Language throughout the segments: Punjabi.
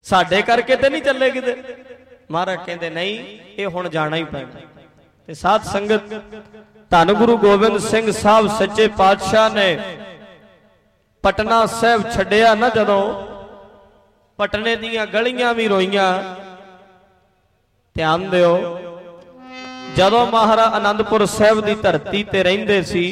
साडे करके तो नहीं चले किते। महाराज कहते नहीं, ये हुण जाना ही पैना। ते साध संगत धन गुरु गोबिंद सिंह साहब सच्चे पातशाह ने पटना साहब छड्डिया ना, जदों पटने दीयां गलियां भी रोईयां। ध्यान दिओ, जदों महाराज आनंदपुर साहब की धरती ते रहिंदे सी,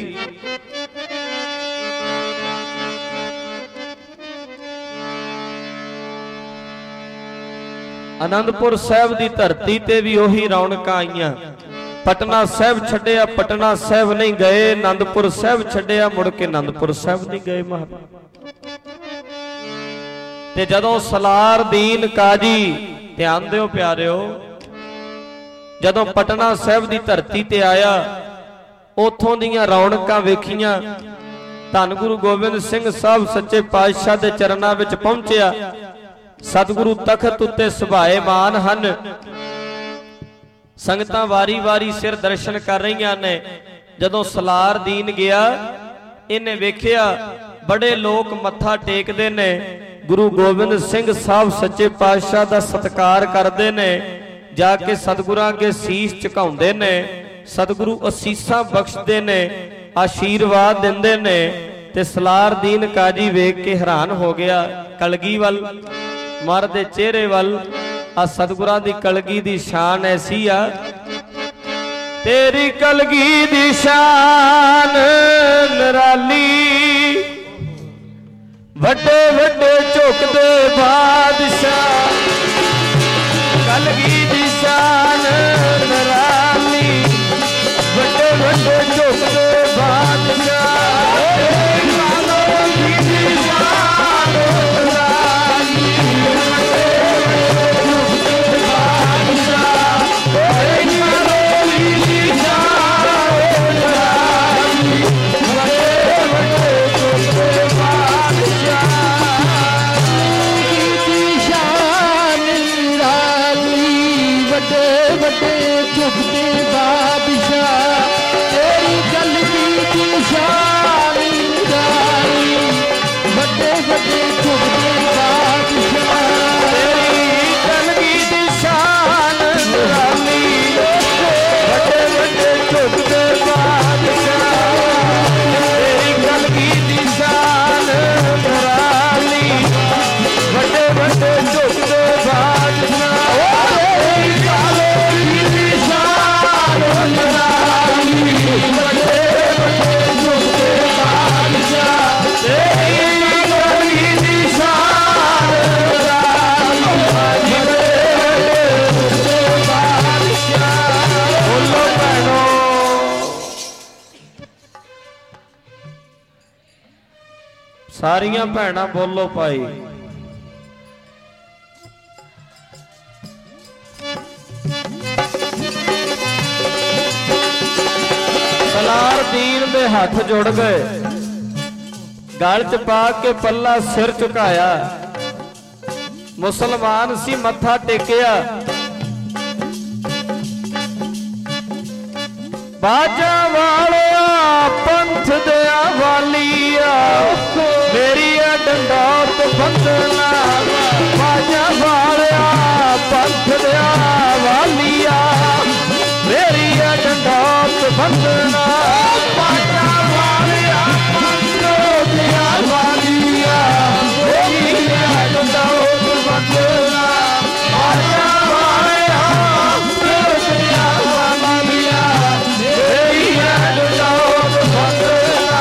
आनंदपुर साहब की धरती ते भी उही रौनकां आईयां। पटना साहब छड्डिया, पटना साहब नहीं गए, आनंदपुर साहब छड्डिया, मुड़ के आनंदपुर साहब नहीं गए महाराज। ते जदों सलार दीन काजी, ध्यान दिओ प्यारिओ, जदों पटना साहब की धरती ते आया, उथों दीयां रौनकां वेखियां। धन गुरु गोबिंद सिंह साहब सच्चे पातशाह दे चरनां विच पहुंचिया। सतगुरु तखत उत्ते सुभाए मान हन। संगतां वारी वारी सिर दर्शन कर रही ने। जदों सलार दीन गया, इन्हें वेखिया बड़े लोग मत्था टेकदे ने, गुरु गोबिंद सिंह साहब सच्चे पातशाह दा सत्कार करदे ने, जाके सतगुरां अगे सीस झुकाउंदे ने। सतगुरु असीसां बख्शदे ने, आशीर्वाद दिंदे ने। ते सलार दीन काजी वेख के हैरान हो गया। कलगी वल, महाराज दे चेहरे वल, आ सतगुरां दी कलगी दी शान ऐसी आ। तेरी कलगी दी शान निराली, वड्डे वड्डे झुकदे बादशाह। कलगी दी शान निराली, वड्डे वड्डे झुकदे बादशाह। सारियां भैणां बोलो भाई। सलार दीन दे हाथ जुड़ गए, गल च पा के पल्ला सिर झुकाया। मुसलमान सी, मत्था टेकिया। बाजा वालिया पंथ दया वालिया, मेरी डंडौत बंदना। बाजा वालिया पंथ दया वालिया, मेरी डंडौत बंदना। बाजा वालिया पंथ दया वालिया, मेरी डंडौत बंदना। बाजा वालिया पंथ दया वालिया, मेरी डंडौत बंदना।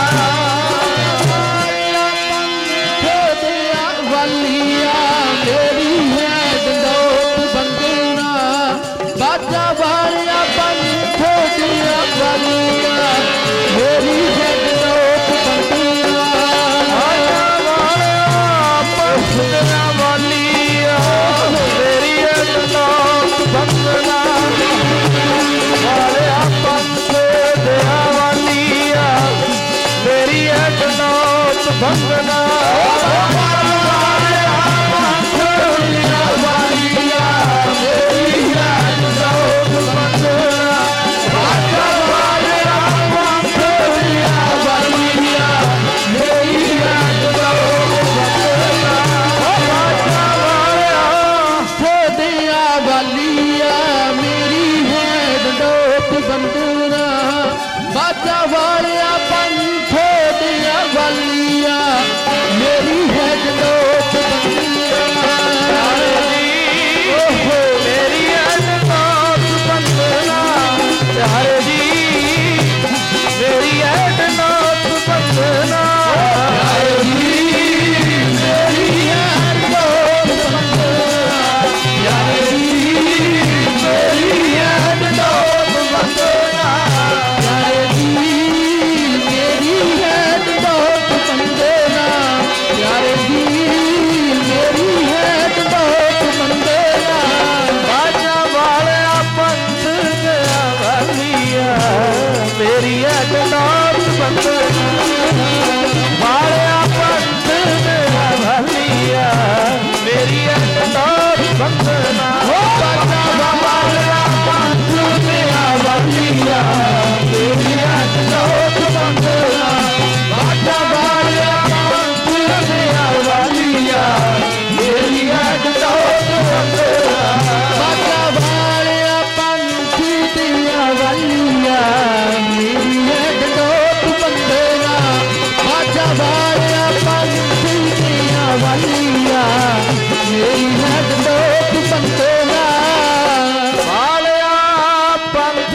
ਬੰਦਨਾ ਬਾਜਾ ਵਾਲਿਆ ਦੁਨੀਆ ਵਾਲੀਆ ਮੇਰੀਆਂ ਜੋਤ ਬੰਦਨਾ ਬਾਜਾ ਵਾਲਿਆ ਦੁਨੀਆ ਵਾਲੀਆ ਮੇਰੀਆਂ ਜੋਤ ਬੰਦਨਾ ਬਾਜਾ ਵਾਲਿਆ ਪੰਛ ਦੀਆਂ ਵਾਲੀਆ ਮੇਰੀਆਂ ਜੋਤ ਬੰਦਨਾ ਬਾਜਾ ਵਾਲਿਆ ਪੰਛ ਦੀਆਂ ਵਾਲੀਆ ਮੇਰੀਆਂ ਜੋਤ ਬੰਦਨਾ ਵਾਲਿਆ ਪੰਛ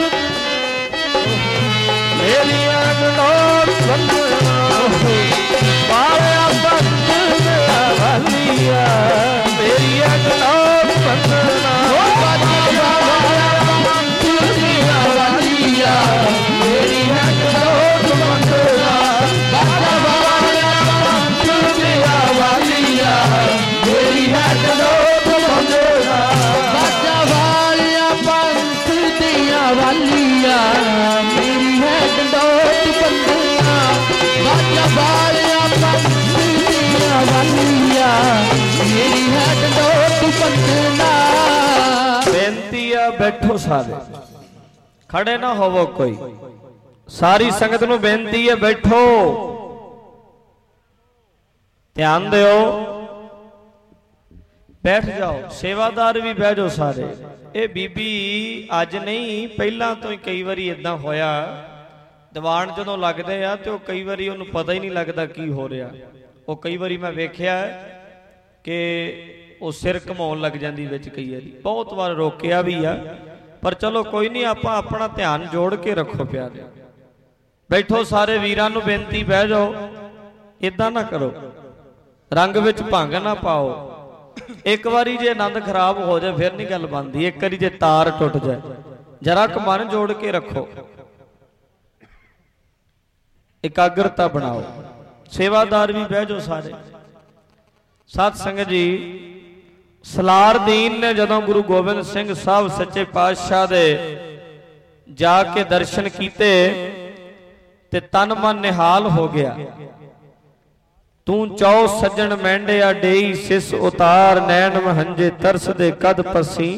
ਮੇਰੀਆਂ ਜੋਤ ਬੰਦਨਾ ਵਾਲਿਆ ਪੰਛ ਦੀਆਂ ਵਾਲੀਆ ਮੇਰੀਆਂ ਜੋਤ ਬੰਦਨਾ ਬਾਜਾ ਵਾਲਿਆ ਪੰਛ ਦੀਆਂ ਵਾਲੀਆ ਮੇਰੀਆਂ ਜੋਤ ਬੰਦਨਾ ਬਾਜਾ ਵਾਲਿਆ ਪੰਛ ਦੀਆਂ ਵਾਲੀਆ ਮੇਰੀਆਂ ਜੋਤ ਬੰਦਨਾ ਬਾਜਾ ਵਾਲਿਆ ਪੰਛ ਦੀਆਂ ਵਾਲੀਆ ਮੇਰੀਆਂ ਜੋਤ ਬੰਦਨਾ ਬਾਜਾ ਵਾਲਿਆ ਪੰਛ ਦੀਆਂ ਵਾਲੀਆ ਮੇਰੀਆਂ ਜੋਤ ਬੰਦਨਾ ਬੇਨਤੀ ਆ ਬੈਠੋ ਸਾਰੇ ਖੜੇ ਨਾ ਹੋਵੋ ਕੋਈ ਸਾਰੀ ਸੰਗਤ ਨੂੰ ਬੇਨਤੀ ਹੈ ਬੈਠੋ ਧਿਆਨ ਦਿਓ ਬੈਠ ਜਾਓ ਸੇਵਾਦਾਰ ਵੀ ਬਹਿ ਜਾਓ ਸਾਰੇ ਇਹ ਬੀਬੀ ਅੱਜ ਨਹੀਂ ਪਹਿਲਾਂ ਤੋਂ ਹੀ ਕਈ ਵਾਰੀ ਇਦਾਂ ਹੋਇਆ ਦੀਵਾਨ ਜਦੋਂ ਲੱਗਦੇ ਆ ਤੇ ਉਹ ਕਈ ਵਾਰੀ ਉਹਨੂੰ ਪਤਾ ਹੀ ਨਹੀਂ ਲੱਗਦਾ ਕੀ ਹੋ ਰਿਹਾ ਉਹ ਕਈ ਵਾਰੀ ਮੈਂ ਵੇਖਿਆ ਕਿ ਉਹ ਸਿਰ ਘਮਾਉਣ ਲੱਗ ਜਾਂਦੀ ਵਿੱਚ ਕਈ ਵਾਰੀ ਬਹੁਤ ਵਾਰ ਰੋਕਿਆ ਵੀ ਆ ਪਰ ਚਲੋ ਕੋਈ ਨਹੀਂ ਆਪਾਂ ਆਪਣਾ ਧਿਆਨ ਜੋੜ ਕੇ ਰੱਖੋ ਪਿਆਰੇ ਬੈਠੋ ਸਾਰੇ ਵੀਰਾਂ ਨੂੰ ਬੇਨਤੀ ਬਹਿ ਜਾਓ ਇਦਾਂ ਨਾ ਕਰੋ ਰੰਗ ਵਿੱਚ ਭੰਗ ਨਾ ਪਾਓ ਇੱਕ ਵਾਰੀ ਜੇ ਆਨੰਦ ਖਰਾਬ ਹੋ ਜਾਏ ਫਿਰ ਨਹੀਂ ਗੱਲ ਬਣਦੀ ਇੱਕ ਵਾਰੀ ਜੇ ਤਾਰ ਟੁੱਟ ਜਾਏ ਜਰਾ ਕੁ ਮਨ ਜੋੜ ਕੇ ਰੱਖੋ ਇਕਾਗਰਤਾ ਬਣਾਓ ਸੇਵਾਦਾਰ ਵੀ ਬਹਿ ਜਾਓ ਸਾਰੇ ਸਾਧ ਸੰਗਤ ਜੀ ਸਲਾਰਦੀਨ ਨੇ ਜਦੋਂ ਗੁਰੂ ਗੋਬਿੰਦ ਸਿੰਘ ਸਾਹਿਬ ਸੱਚੇ ਪਾਤਸ਼ਾਹ ਦੇ ਜਾ ਕੇ ਦਰਸ਼ਨ ਕੀਤੇ ਤੇ ਤਨ ਮਨ ਨਿਹਾਲ ਹੋ ਗਿਆ ਤੂੰ ਚੌ ਸੱਜਣ ਮਹਿੰਡਿਆ ਡੇਈ ਸਿਸ ਉਤਾਰ ਨੈਣ ਮਹੰਜੇ ਤਰਸ ਦੇ ਕਦ ਪਸੀ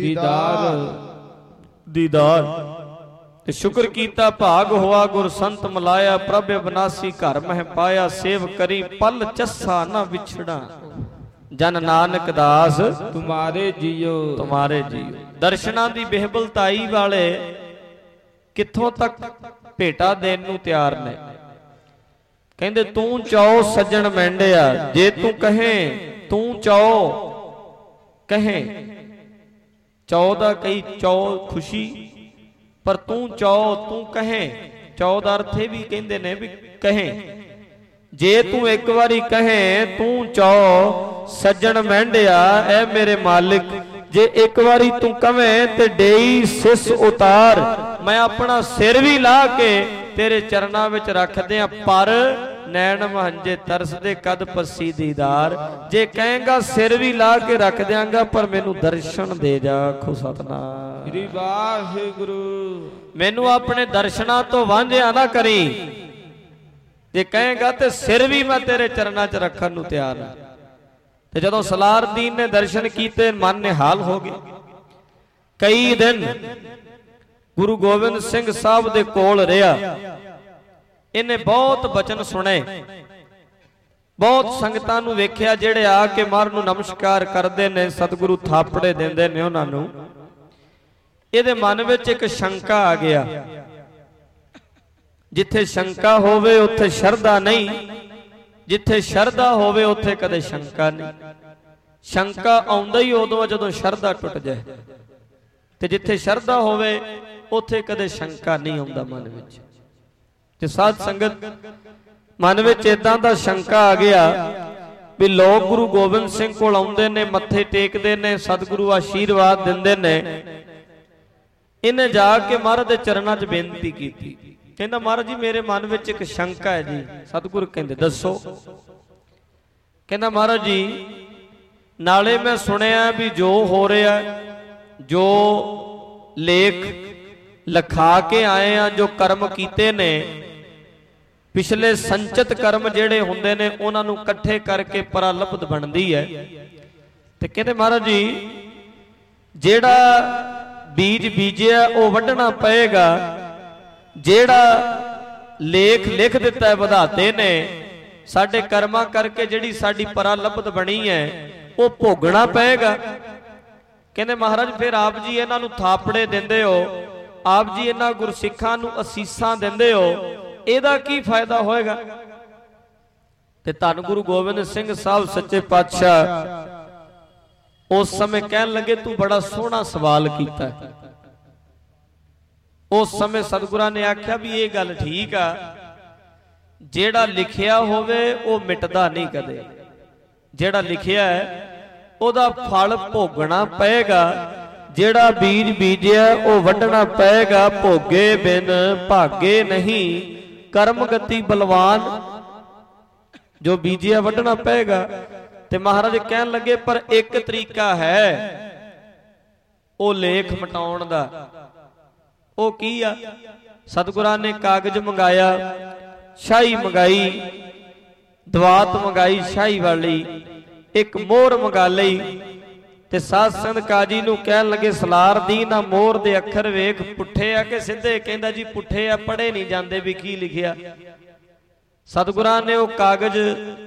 ਦੀਦਾਰ ਤੇ ਸ਼ੁਕਰ ਕੀਤਾ ਭਾਗ ਹੋਆ ਗੁਰ ਸੰਤ ਮਲਾਇਆ ਪ੍ਰਭ ਬਨਾਸੀ ਘਰ ਮਹਿ ਪਾਇਆ ਸੇਵ ਕਰੀ ਪਲ ਚੱਸਾ ਨਾ ਵਿਛੜਾ ਜਨ ਨਾਨਕ ਦਾਸ ਤੁਮਾਰੇ ਜੀਓ ਦਰਸ਼ਨਾਂ ਦੀ ਬਿਹਬਲਤਾਈ ਵਾਲੇ ਕਿੱਥੋਂ ਤੱਕ ਭੇਟਾ ਦੇਣ ਨੂੰ ਤਿਆਰ ਨੇ ਕਹਿੰਦੇ ਤੂੰ ਚੌ ਸੱਜਣ ਮਹਿੰਡਿਆ ਜੇ ਤੂੰ ਕਹੇ ਤੂੰ ਚੌ ਕਹੇ ਚੌ ਦਾ ਕਈ ਚੌ ਖੁਸ਼ੀ ਪਰ ਤੂੰ ਚੌ ਤੂੰ ਕਹੇ ਚੌ ਦਾ ਅਰਥ ਇਹ ਵੀ ਕਹਿੰਦੇ ਨੇ ਵੀ ਕਹੇ ਜੇ ਤੂੰ ਇੱਕ ਵਾਰੀ ਕਹੇ ਤੂੰ ਚੌ ਸੱਜਣ ਮਹਿੰਡਿਆ ਐ ਮੇਰੇ ਮਾਲਿਕ ਜੇ ਇੱਕ ਵਾਰੀ ਤੂੰ ਕਵੇਂ ਤੇ ਡੇਈ ਸਿਸ ਉਤਾਰ ਮੈਂ ਆਪਣਾ ਸਿਰ ਵੀ ਲਾ ਕੇ ਤੇਰੇ ਚਰਨਾਂ ਵਿੱਚ ਰੱਖਦੇ ਆ ਪਰ ਨੈਣ ਮਹੰਜੇ ਤਰਸਦੇ ਕਦ ਪਸੀ ਦੀਦਾਰ ਜੇ ਕਹੇਗਾ ਸਿਰ ਵੀ ਲਾ ਕੇ ਰੱਖ ਦਿਆਂਗਾ ਪਰ ਮੈਨੂੰ ਦਰਸ਼ਨ ਦੇ ਜਾ ਆਖੋ ਸਤਨਾਮ ਸ੍ਰੀ ਵਾਹਿਗੁਰੂ ਮੈਨੂੰ ਆਪਣੇ ਦਰਸ਼ਨਾਂ ਤੋਂ ਵਾਂਝਿਆ ਨਾ ਕਰੀ ਜੇ ਕਹੇਗਾ ਤੇ ਸਿਰ ਵੀ ਮੈਂ ਤੇਰੇ ਚਰਨਾਂ 'ਚ ਰੱਖਣ ਨੂੰ ਤਿਆਰ ਹਾਂ ਤੇ ਜਦੋਂ ਸਲਾਰਦੀਨ ਨੇ ਦਰਸ਼ਨ ਕੀਤੇ ਮਨ ਨਿਹਾਲ ਹੋ ਗਏ ਕਈ ਦਿਨ ਗੁਰੂ ਗੋਬਿੰਦ ਸਿੰਘ ਸਾਹਿਬ ਦੇ ਕੋਲ ਰਿਹਾ ਇਹਨੇ ਬਹੁਤ ਬਚਨ ਸੁਣੇ ਬਹੁਤ ਸੰਗਤਾਂ ਨੂੰ ਵੇਖਿਆ ਜਿਹੜੇ ਆ ਕੇ ਮਹਾਰਾਜ ਨੂੰ ਨਮਸਕਾਰ ਕਰਦੇ ਨੇ ਸਤਿਗੁਰੂ ਥਾਪੜੇ ਦਿੰਦੇ ਨੇ ਉਹਨਾਂ ਨੂੰ ਇਹਦੇ ਮਨ ਵਿੱਚ ਇੱਕ ਸ਼ੰਕਾ ਆ ਗਿਆ ਜਿੱਥੇ ਸ਼ੰਕਾ ਹੋਵੇ ਉੱਥੇ ਸ਼ਰਧਾ ਨਹੀਂ ਜਿੱਥੇ ਸ਼ਰਧਾ ਹੋਵੇ ਉੱਥੇ ਕਦੇ ਸ਼ੰਕਾ ਨਹੀਂ ਸ਼ੰਕਾ ਆਉਂਦਾ ਹੀ ਉਦੋਂ ਜਦੋਂ ਸ਼ਰਧਾ ਟੁੱਟ ਜਾਏ ਤੇ ਜਿੱਥੇ ਸ਼ਰਧਾ ਹੋਵੇ ਉੱਥੇ ਕਦੇ ਸ਼ੰਕਾ ਨਹੀਂ ਆਉਂਦਾ ਮਨ ਵਿੱਚ ਤੇ ਸਾਧ ਸੰਗਤ ਮਨ ਵਿੱਚ ਇਦਾਂ ਦਾ ਸ਼ੰਕਾ ਆ ਗਿਆ ਵੀ ਲੋਕ ਗੁਰੂ ਗੋਬਿੰਦ ਸਿੰਘ ਕੋਲ ਆਉਂਦੇ ਨੇ ਮੱਥੇ ਟੇਕਦੇ ਨੇ ਸਤਿਗੁਰੂ ਆਸ਼ੀਰਵਾਦ ਦਿੰਦੇ ਨੇ ਇਹਨੇ ਜਾ ਕੇ ਮਹਾਰਾਜ ਦੇ ਚਰਨਾਂ 'ਚ ਬੇਨਤੀ ਕੀਤੀ ਕਹਿੰਦਾ ਮਹਾਰਾਜ ਜੀ ਮੇਰੇ ਮਨ ਵਿੱਚ ਇੱਕ ਸ਼ੰਕਾ ਹੈ ਜੀ ਸਤਿਗੁਰੂ ਕਹਿੰਦੇ ਦੱਸੋ ਕਹਿੰਦਾ ਮਹਾਰਾਜ ਜੀ ਨਾਲੇ ਮੈਂ ਸੁਣਿਆ ਵੀ ਜੋ ਹੋ ਰਿਹਾ ਜੋ ਲੇਖ ਲਿਖਾ ਕੇ ਆਏ ਆ ਜੋ ਕਰਮ ਕੀਤੇ ਨੇ ਪਿਛਲੇ ਸੰਚਿਤ ਕਰਮ ਜਿਹੜੇ ਹੁੰਦੇ ਨੇ ਉਹਨਾਂ ਨੂੰ ਇਕੱਠੇ ਕਰਕੇ ਪਰਾਲਬਧ ਬਣਦੀ ਹੈ ਤੇ ਕਹਿੰਦੇ ਮਹਾਰਾਜ ਜੀ ਜਿਹੜਾ ਬੀਜ ਬੀਜਿਆ ਉਹ ਵੱਢਣਾ ਪਏਗਾ, ਜਿਹੜਾ ਲੇਖ ਲਿਖ ਦਿੱਤਾ ਹੈ ਵਿਧਾਤੇ ਨੇ, ਸਾਡੇ ਕਰਮਾਂ ਕਰਕੇ ਜਿਹੜੀ ਸਾਡੀ ਪਰਾਲਬਧ ਬਣੀ ਹੈ ਉਹ ਭੋਗਣਾ ਪਏਗਾ। ਕਹਿੰਦੇ ਮਹਾਰਾਜ ਫਿਰ ਆਪ ਜੀ ਇਹਨਾਂ ਨੂੰ ਥਾਪੜੇ ਦਿੰਦੇ ਹੋ, ਆਪ ਜੀ ਇਹਨਾਂ ਗੁਰਸਿੱਖਾਂ ਨੂੰ ਅਸੀਸਾਂ ਦਿੰਦੇ ਹੋ, ਇਹਦਾ ਕੀ ਫਾਇਦਾ ਹੋਏਗਾ? ਤੇ ਧੰਨ ਗੁਰੂ ਗੋਬਿੰਦ ਸਿੰਘ ਸਾਹਿਬ ਸੱਚੇ ਪਾਤਸ਼ਾਹ ਉਸ ਸਮੇਂ ਕਹਿਣ ਲੱਗੇ ਤੂੰ ਬੜਾ ਸੋਹਣਾ ਸਵਾਲ ਕੀਤਾ। ਉਸ ਸਮੇਂ ਸਤਿਗੁਰਾਂ ਨੇ ਆਖਿਆ ਵੀ ਇਹ ਗੱਲ ਠੀਕ ਆ, ਜਿਹੜਾ ਲਿਖਿਆ ਹੋਵੇ ਉਹ ਮਿਟਦਾ ਨਹੀਂ ਕਦੇ, ਜਿਹੜਾ ਲਿਖਿਆ ਹੈ ਉਹਦਾ ਫਲ ਭੋਗਣਾ ਪਏਗਾ, ਜਿਹੜਾ ਬੀਜ ਬੀਜਿਆ ਉਹ ਵੱਢਣਾ ਪਏਗਾ, ਭੋਗੇ ਬਿਨ ਭਾਗੇ ਨਹੀਂ, ਕਰਮ ਗਤੀ ਬਲਵਾਨ, ਜੋ ਬੀਜਿਆ ਵੱਢਣਾ ਪਏਗਾ। ਤੇ ਮਹਾਰਾਜ ਕਹਿਣ ਲੱਗੇ ਪਰ ਇੱਕ ਤਰੀਕਾ ਹੈ ਉਹ ਲੇਖ ਮਿਟਾਉਣ ਦਾ। ਉਹ ਕੀ ਆ? ਸਤਿਗੁਰਾਂ ਨੇ ਕਾਗਜ਼ ਮੰਗਾਇਆ, ਸ਼ਾਹੀ ਮੰਗਾਈ, ਦਵਾਤ ਮੰਗਾਈ ਸ਼ਾਹੀ ਵਾਲੀ, ਇੱਕ ਮੋਹਰ ਮੰਗਾ ਲਈ, ਤੇ ਸਾਧ ਸੰਗਤ ਕਾਜੀ ਨੂੰ ਕਹਿਣ ਲੱਗੇ ਸਲਾਰ ਦੀ ਨਾ ਮੋਹਰ ਦੇ ਅੱਖਰ ਵੇਖ ਪੁੱਠੇ ਆ ਕਿ ਸਿੱਧੇ? ਕਹਿੰਦਾ ਜੀ ਪੁੱਠੇ ਆ, ਪੜ੍ਹੇ ਨਹੀਂ ਜਾਂਦੇ ਵੀ ਕੀ ਲਿਖਿਆ। ਸਤਿਗੁਰਾਂ ਨੇ ਉਹ ਕਾਗਜ਼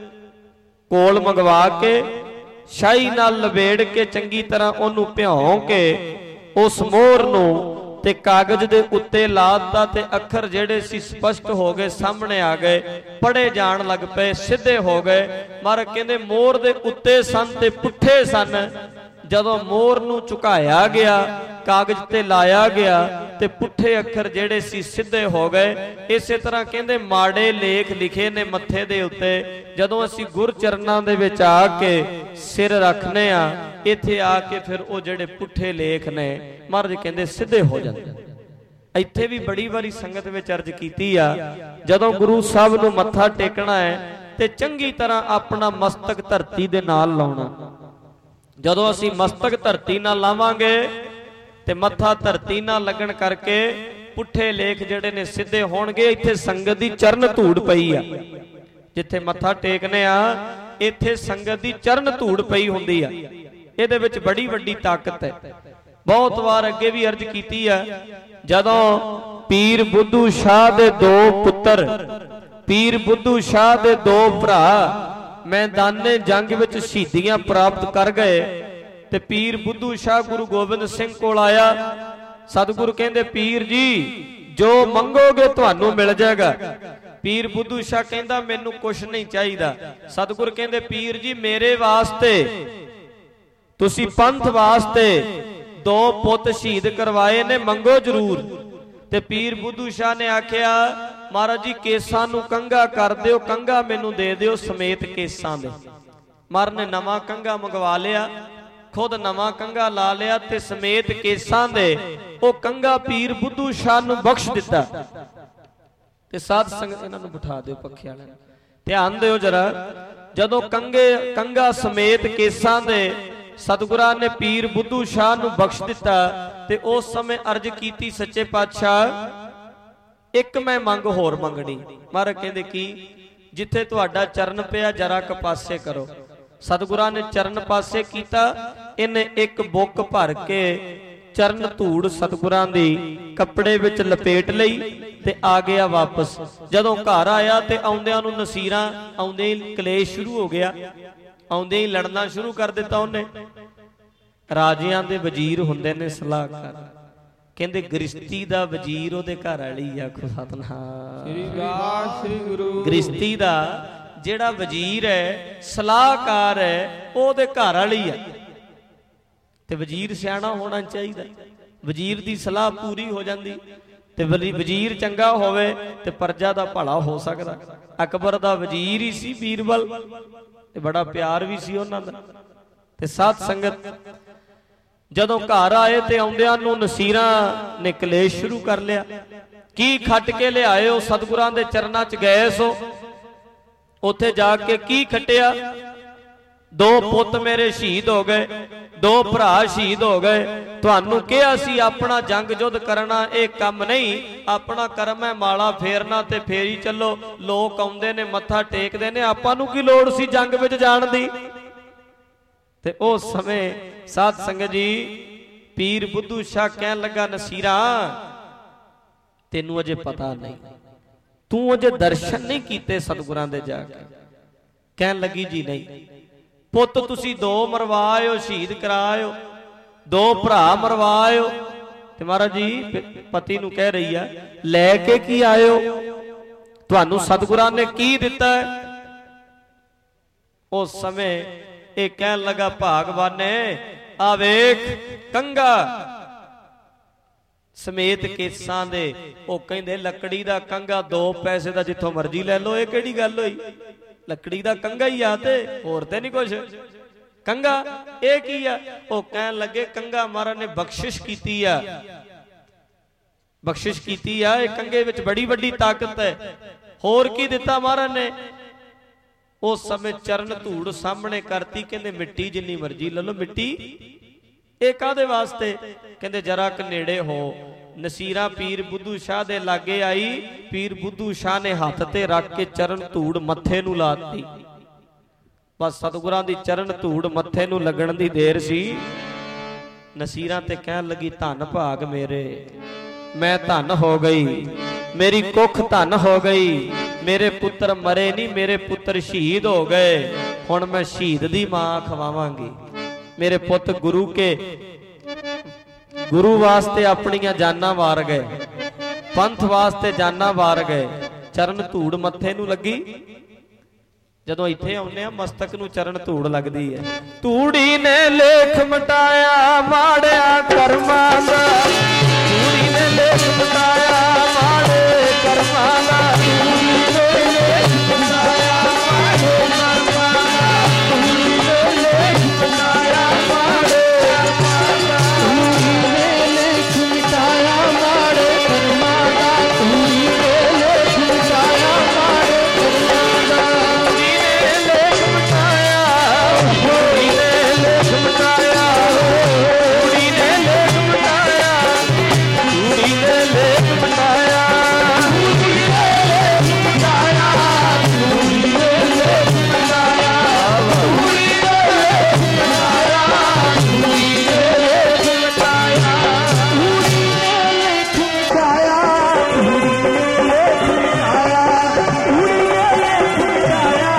ਕੋਲ ਮੰਗਵਾ ਕੇ ਸ਼ਾਹੀ ਨਾਲ ਲਵੇੜ ਕੇ ਚੰਗੀ ਤਰ੍ਹਾਂ ਉਹਨੂੰ ਭਿਉਂ ਕੇ ਉਸ ਮੋਹਰ ਨੂੰ ਤੇ ਕਾਗਜ਼ ਦੇ ਉੱਤੇ ਲਾਤਾ, ਤੇ ਅੱਖਰ ਜਿਹੜੇ ਸੀ ਸਪਸ਼ਟ ਹੋ ਗਏ, ਸਾਹਮਣੇ ਆ ਗਏ, ਪੜ੍ਹੇ ਜਾਣ ਲੱਗ ਪਏ, ਸਿੱਧੇ ਹੋ ਗਏ। ਮਹਾਰਾਜ ਕਹਿੰਦੇ ਮੋਹਰ ਦੇ ਉੱਤੇ ਸਨ ਤੇ ਪੁੱਠੇ ਸਨ, ਜਦੋਂ ਮੋਹਰ ਨੂੰ ਝੁਕਾਇਆ ਗਿਆ, ਕਾਗਜ਼ ਤੇ ਲਾਇਆ ਗਿਆ, ਤੇ ਪੁੱਠੇ ਅੱਖਰ ਜਿਹੜੇ ਸੀ ਸਿੱਧੇ ਹੋ ਗਏ। ਇਸੇ ਤਰ੍ਹਾਂ ਕਹਿੰਦੇ ਮਾੜੇ ਲੇਖ ਲਿਖੇ ਨੇ ਮੱਥੇ ਦੇ ਉੱਤੇ, ਜਦੋਂ ਅਸੀਂ ਗੁਰ ਚਰਨਾਂ ਦੇ ਵਿੱਚ ਆ ਕੇ ਸਿਰ ਰੱਖਨੇ ਆ, ਇੱਥੇ ਆ ਕੇ ਫਿਰ ਉਹ ਜਿਹੜੇ ਪੁੱਠੇ ਲੇਖ ਨੇ ਮਹਾਰਾਜ ਕਹਿੰਦੇ ਸਿੱਧੇ ਹੋ ਜਾਂਦੇ। ਇੱਥੇ ਵੀ ਬੜੀ ਵਾਰੀ ਸੰਗਤ ਵਿੱਚ ਅਰਜ਼ ਕੀਤੀ ਆ, ਜਦੋਂ ਗੁਰੂ ਸਾਹਿਬ ਨੂੰ ਮੱਥਾ ਟੇਕਣਾ ਹੈ ਤੇ ਚੰਗੀ ਤਰ੍ਹਾਂ ਆਪਣਾ ਮਸਤਕ ਧਰਤੀ ਦੇ ਨਾਲ ਲਾਉਣਾ। ਜਦੋਂ ਅਸੀਂ ਮਸਤਕ ਧਰਤੀ ਨਾਲ ਲਾਵਾਂਗੇ ਤੇ ਮੱਥਾ ਧਰਤੀ ਨਾਲ ਲੱਗਣ ਕਰਕੇ ਪੁੱਠੇ ਲੇਖ ਜਿਹੜੇ ਨੇ ਸਿੱਧੇ ਹੋਣਗੇ। ਇੱਥੇ ਸੰਗਤ ਦੀ ਚਰਨ ਧੂੜ ਪਈ ਆ, ਜਿੱਥੇ ਮੱਥਾ ਟੇਕਨੇ ਆ ਇੱਥੇ ਸੰਗਤ ਦੀ ਚਰਨ ਧੂੜ ਪਈ ਹੁੰਦੀ ਆ, ਇਹਦੇ ਵਿੱਚ ਬੜੀ ਵੱਡੀ ਤਾਕਤ ਹੈ। ਬਹੁਤ ਵਾਰ ਅੱਗੇ ਵੀ ਅਰਜ਼ ਕੀਤੀ ਆ, ਜਦੋਂ ਪੀਰ ਬੁੱਧੂ ਸ਼ਾਹ ਦੇ ਦੋ ਪੁੱਤਰ, ਪੀਰ ਬੁੱਧੂ ਸ਼ਾਹ ਦੇ ਦੋ ਭਰਾ ਮੈਦਾਨੇ ਜੰਗ ਵਿੱਚ ਸ਼ਹੀਦੀਆਂ ਪ੍ਰਾਪਤ ਕਰ ਗਏ, ਤੇ ਪੀਰ ਬੁੱਧੂ ਸ਼ਾਹ ਗੁਰੂ ਗੋਬਿੰਦ ਸਿੰਘ ਕੋਲ ਆਇਆ। ਸਤਿਗੁਰੂ ਕਹਿੰਦੇ ਪੀਰ ਜੀ ਜੋ ਮੰਗੋਗੇ ਤੁਹਾਨੂੰ ਮਿਲ ਜਾਏਗਾ। ਪੀਰ ਬੁੱਧੂ ਸ਼ਾਹ ਕਹਿੰਦਾ ਮੈਨੂੰ ਕੁਛ ਨਹੀਂ ਚਾਹੀਦਾ। ਸਤਿਗੁਰੂ ਕਹਿੰਦੇ ਪੀਰ ਜੀ ਮੇਰੇ ਵਾਸਤੇ, ਤੁਸੀਂ ਪੰਥ ਵਾਸਤੇ ਦੋ ਪੁੱਤ ਸ਼ਹੀਦ ਕਰਵਾਏ ਨੇ, ਮੰਗੋ ਜ਼ਰੂਰ। ਤੇ ਪੀਰ ਬੁੱਧੂ ਸ਼ਾਹ ਨੇ ਆਖਿਆ ਮਹਾਰਾਜ ਜੀ ਕੇਸਾਂ ਨੂੰ ਕੰਘਾ ਕਰ ਦਿਓ, ਕੰਘਾ ਮੈਨੂੰ ਦੇ ਦਿਓ ਸਮੇਤ ਕੇਸਾਂ ਦੇ। ਮਹਾਰਾਜ ਨੇ ਨਵਾਂ ਕੰਘਾ ਮੰਗਵਾ ਲਿਆ, ਖੁਦ ਨਵਾਂ ਕੰਘਾ ਲਾ ਲਿਆ, ਤੇ ਸਮੇਤ ਕੇਸਾਂ ਦੇ ਉਹ ਕੰਘਾ ਪੀਰ ਬੁੱਧੂ ਸ਼ਾਹ ਨੂੰ ਬਖਸ਼ ਦਿੱਤਾ। ਤੇ ਸਾਧ ਸੰਗਤ ਇਹਨਾਂ ਨੂੰ ਬਿਠਾ ਦਿਓ, ਪੱਖੇ ਵਾਲਿਆਂ ਨੂੰ ਧਿਆਨ ਦਿਓ ਜਰਾ। ਜਦੋਂ ਕੰਘਾ ਸਮੇਤ ਕੇਸਾਂ ਦੇ ਸਤਿਗੁਰਾਂ ਨੇ ਪੀਰ ਬੁੱਧੂ ਸ਼ਾਹ ਨੂੰ ਬਖਸ਼ ਦਿੱਤਾ, ਤੇ ਉਸ ਸਮੇਂ ਅਰਜ਼ ਕੀਤੀ ਸੱਚੇ ਪਾਤਸ਼ਾਹ ਇੱਕ ਮੈਂ ਮੰਗ ਹੋਰ ਮੰਗਣੀ। ਮਹਾਰਾਜ ਕਹਿੰਦੇ ਕੀ? ਜਿੱਥੇ ਤੁਹਾਡਾ ਚਰਨ ਪਿਆ ਜਰਾ ਕ ਪਾਸੇ ਕਰੋ। ਸਤਿਗੁਰਾਂ ਨੇ ਚਰਨ ਪਾਸੇ ਕੀਤਾ, ਇਹਨੇ ਇੱਕ ਬੁੱਕ ਭਰ ਕੇ ਚਰਨ ਧੂੜ ਸਤਿਗੁਰਾਂ ਦੀ ਕੱਪੜੇ ਵਿੱਚ ਲਪੇਟ ਲਈ ਤੇ ਆ ਗਿਆ ਵਾਪਸ। ਜਦੋਂ ਘਰ ਆਇਆ ਤੇ ਆਉਂਦਿਆਂ ਨੂੰ ਨਸੀਰਾਂ, ਆਉਂਦੇ ਹੀ ਕਲੇਸ਼ ਸ਼ੁਰੂ ਹੋ ਗਿਆ, ਆਉਂਦੇ ਹੀ ਲੜਨਾ ਸ਼ੁਰੂ ਕਰ ਦਿੱਤਾ ਉਹਨੇ। ਰਾਜਿਆਂ ਦੇ ਵਜ਼ੀਰ ਹੁੰਦੇ ਨੇ ਸਲਾਹਕਾਰ, ਕਹਿੰਦੇ ਗ੍ਰਿਸ਼ਤੀ ਦਾ ਵਜ਼ੀਰ ਉਹਦੇ ਘਰ ਵਾਲੀ। ਆਖੋ ਸਤਿਨਾਮ ਸ੍ਰੀ ਵਾਹਿਗੁਰੂ ਸ੍ਰੀ ਗੁਰੂ। ਗ੍ਰਿਸ਼ਤੀ ਦਾ ਜਿਹੜਾ ਵਜ਼ੀਰ ਹੈ, ਸਲਾਹਕਾਰ ਹੈ, ਉਹਦੇ ਘਰ ਵਾਲੀ ਆ। ਤੇ ਵਜ਼ੀਰ ਸਿਆਣਾ ਹੋਣਾ ਚਾਹੀਦਾ, ਵਜ਼ੀਰ ਦੀ ਸਲਾਹ ਪੂਰੀ ਹੋ ਜਾਂਦੀ। ਤੇ ਵਜ਼ੀਰ ਚੰਗਾ ਹੋਵੇ ਤੇ ਪ੍ਰਜਾ ਦਾ ਭਲਾ ਹੋ ਸਕਦਾ। ਅਕਬਰ ਦਾ ਵਜ਼ੀਰ ਹੀ ਸੀ ਬੀਰਬਲ, ਤੇ ਬੜਾ ਪਿਆਰ ਵੀ ਸੀ ਉਹਨਾਂ ਦਾ। ਤੇ ਸਾਧ ਸੰਗਤ ਜਦੋਂ ਘਰ ਆਏ ਤੇ ਆਉਂਦਿਆਂ ਨੂੰ ਨਸੀਰਾਂ ਨੇ ਕਲੇਸ਼ ਸ਼ੁਰੂ ਕਰ ਲਿਆ। ਕੀ ਖੱਟ ਕੇ ਲਿਆਏ ਹੋ? ਸਤਿਗੁਰਾਂ ਦੇ ਚਰਨਾਂ 'ਚ ਗਏ ਸੋ, ਉੱਥੇ ਜਾ ਕੇ ਕੀ ਖੱਟਿਆ? ਦੋ ਪੁੱਤ ਮੇਰੇ ਸ਼ਹੀਦ ਹੋ ਗਏ, ਦੋ ਭਰਾ ਸ਼ਹੀਦ ਹੋ ਗਏ। ਤੁਹਾਨੂੰ ਕਿਹਾ ਸੀ ਆਪਣਾ ਜੰਗ ਯੁੱਧ ਕਰਨਾ ਇਹ ਕੰਮ ਨਹੀਂ, ਆਪਣਾ ਕਰਮ ਹੈ ਮਾਲਾ ਫੇਰਨਾ ਤੇ ਫੇਰੀ ਚੱਲੋ। ਲੋਕ ਆਉਂਦੇ ਨੇ ਮੱਥਾ ਟੇਕਦੇ ਨੇ, ਆਪਾਂ ਨੂੰ ਕੀ ਲੋੜ ਸੀ ਜੰਗ ਵਿੱਚ ਜਾਣ ਦੀ? ਤੇ ਉਸ ਸਮੇਂ ਸਾਧ ਸੰਗਤ ਜੀ पीर बुद्धू शाह कहन लगा, नसीरा तेनू अजे पता नहीं, तू अजे दर्शन नहीं कीते सतगुरां दे जाके। कहन लगी, जी नहीं पुत तुसी दो मरवायो, शहीद करायो, दो भरा मरवायो। ते महाराज जी पति नू कह रही है, लैके की आयो, तुहानू सतगुरां ने की दिता है? उस समय ये कहन लगा, भागवाने आ वेख कंगा समेत केसां दे। ओ कहंदे लकड़ी दा कंगा 2 पैसे दा जिथों मर्जी लै लो। ये किहड़ी गल होई? लकड़ी दा कंगा ही आ, ते होर ते नहीं कुछ। कंगा ये की आ? ओ कहन लगे, कंगा महाराज ने बख्शिश कीती आ, बख्शिश कीती आ। ये कंगे विच बड़ी वड्डी ताकत है। होर की दिता महाराज ने? उस समय चरण धूड़ सामने करती, कहंदे मिट्टी जिन्नी मर्जी ले लो। मिट्टी ये कादे वास्ते? कहंदे जरा क नेड़े हो। नसीरा पीर बुद्धू शाह दे लागे आई। पीर बुद्धू शाह ने हथ ते रख के चरण धूड़ मत्थे नू लाती। बस सतगुरां दी चरण धूड़ मत्थे नू लगण दी देर सी। नसीरा ते कहन लगी, धन भाग मेरे, मैं धन हो गई, मेरी कुख धन हो गई। मेरे पुत्र मरे नहीं, मेरे पुत्र शहीद हो गए। हुण मैं शहीद दी मां खवावांगी। मेरे पुत गुरु के गुरु वास्ते अपनियां जाना वार गए, पंथ वास्ते जाना वार गए। चरण धूड़ मत्थे नू लगी। जदों इत्थे आउंदे आ मस्तक नू चरण धूड़ लगदी है। धूड़ी ने लेख मिटाया माड़िया कर्मां दा, धूड़ी ने लेख मिटाया माड़े कर्मां दा, धूड़ी ने लेख मिटाया माड़े कर्मां दा, धूड़ी ने लेख मिटाया माड़े कर्मां दा, धूड़ी ने लेख मिटाया माड़े कर्मां दा, धूड़ी ने लेख मिटाया माड़े कर्मां दा, धूड़ी ने लेख मिटाया, धूड़ी ने लेख मिटाया, धूड़ी ने लेख मिटाया, धूड़ी ने लेख मिटाया, धूड़ी ने लेख मिटाया, धूड़ी ने लेख मिटाया, धूड़ी ने लेख मिटाया, धूड़ी ने लेख मिटाया, धूड़ी ने लेख मिटाया, धूड़ी ने लेख मिटाया, धूड़ी ने लेख मिटाया,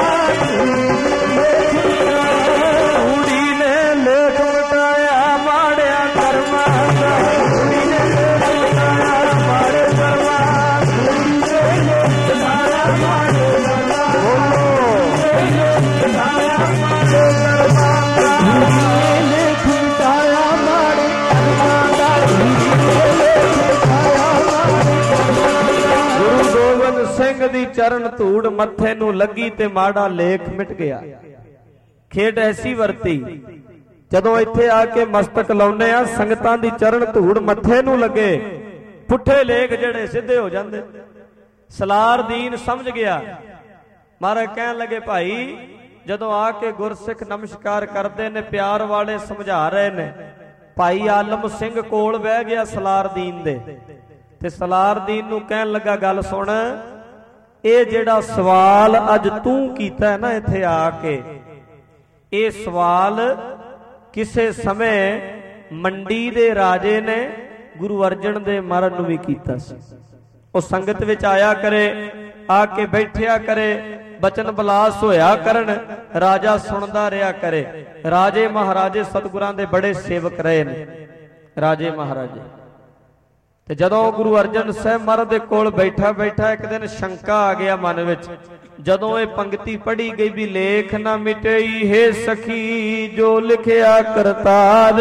धूड़ी ने लेख मिटाया माड़िया कर्मां दा, धूड़ी ने लेख मिटाया माड़े कर्मां, धूड़ी ने लेख मिटाया माड़े कर्मां, धूड़ी ने लेख मिटाया माड़े कर्मां दा, धूड़ी ने लेख मिटाया माड़े कर्मां दा, धूड़ी ने लेख मिटाया माड़े कर्मां दा। गुरु गोबिंद सिंह दी चरण धूड़ मत्थे नू लगी ते माड़ा लेख मिट गया। खेड ऐसी वरती, जदों इत्थे आके मस्तक लाउने आ संगतां दी चरण धूड़ मत्थे नू लगे, पुठे लेख जेड़े सिद्धे हो जांदे। सलार दीन समझ गया। महाराज कहन लगे, भाई जदों आके गुरसिख नमस्कार करते ने, प्यार वाले समझा रहे ने। भाई आलम सिंह कोल बह गया सलार दीन दे, ते सलार दीन नू कहन लगा, गल सुन, ये जेड़ा सवाल अज तू कीता है ना इत्थे आके, ये सवाल किसे समय मंडी दे राजे ने गुरु अर्जन देव महाराज नू भी कीता सी। ਉਹ ਸੰਗਤ ਵਿੱਚ ਆਇਆ ਕਰੇ, ਆ ਕੇ ਬੈਠਿਆ ਕਰੇ, ਬਚਨ ਬਲਾਸ ਹੋਇਆ ਕਰਨ, ਰਾਜਾ ਸੁਣਦਾ ਰਿਹਾ ਕਰੇ। ਰਾਜੇ ਮਹਾਰਾਜੇ ਸਤਿਗੁਰਾਂ ਦੇ ਬੜੇ ਸੇਵਕ ਰਹੇ ਨੇ ਰਾਜੇ ਮਹਾਰਾਜੇ। ਤੇ ਜਦੋਂ ਗੁਰੂ ਅਰਜਨ ਸਾਹਿਬ ਮਹਾਰਾਜ ਦੇ ਕੋਲ ਬੈਠਾ ਬੈਠਾ ਇੱਕ ਦਿਨ ਸ਼ੰਕਾ ਆ ਗਿਆ ਮਨ ਵਿੱਚ। ਜਦੋਂ ਇਹ ਪੰਕਤੀ ਪੜ੍ਹੀ ਗਈ ਵੀ ਲੇਖ ਨਾ ਮਿਟਈ ਹੈ ਸਖੀ ਜੋ ਲਿਖਿਆ ਕਰਤਾਰ,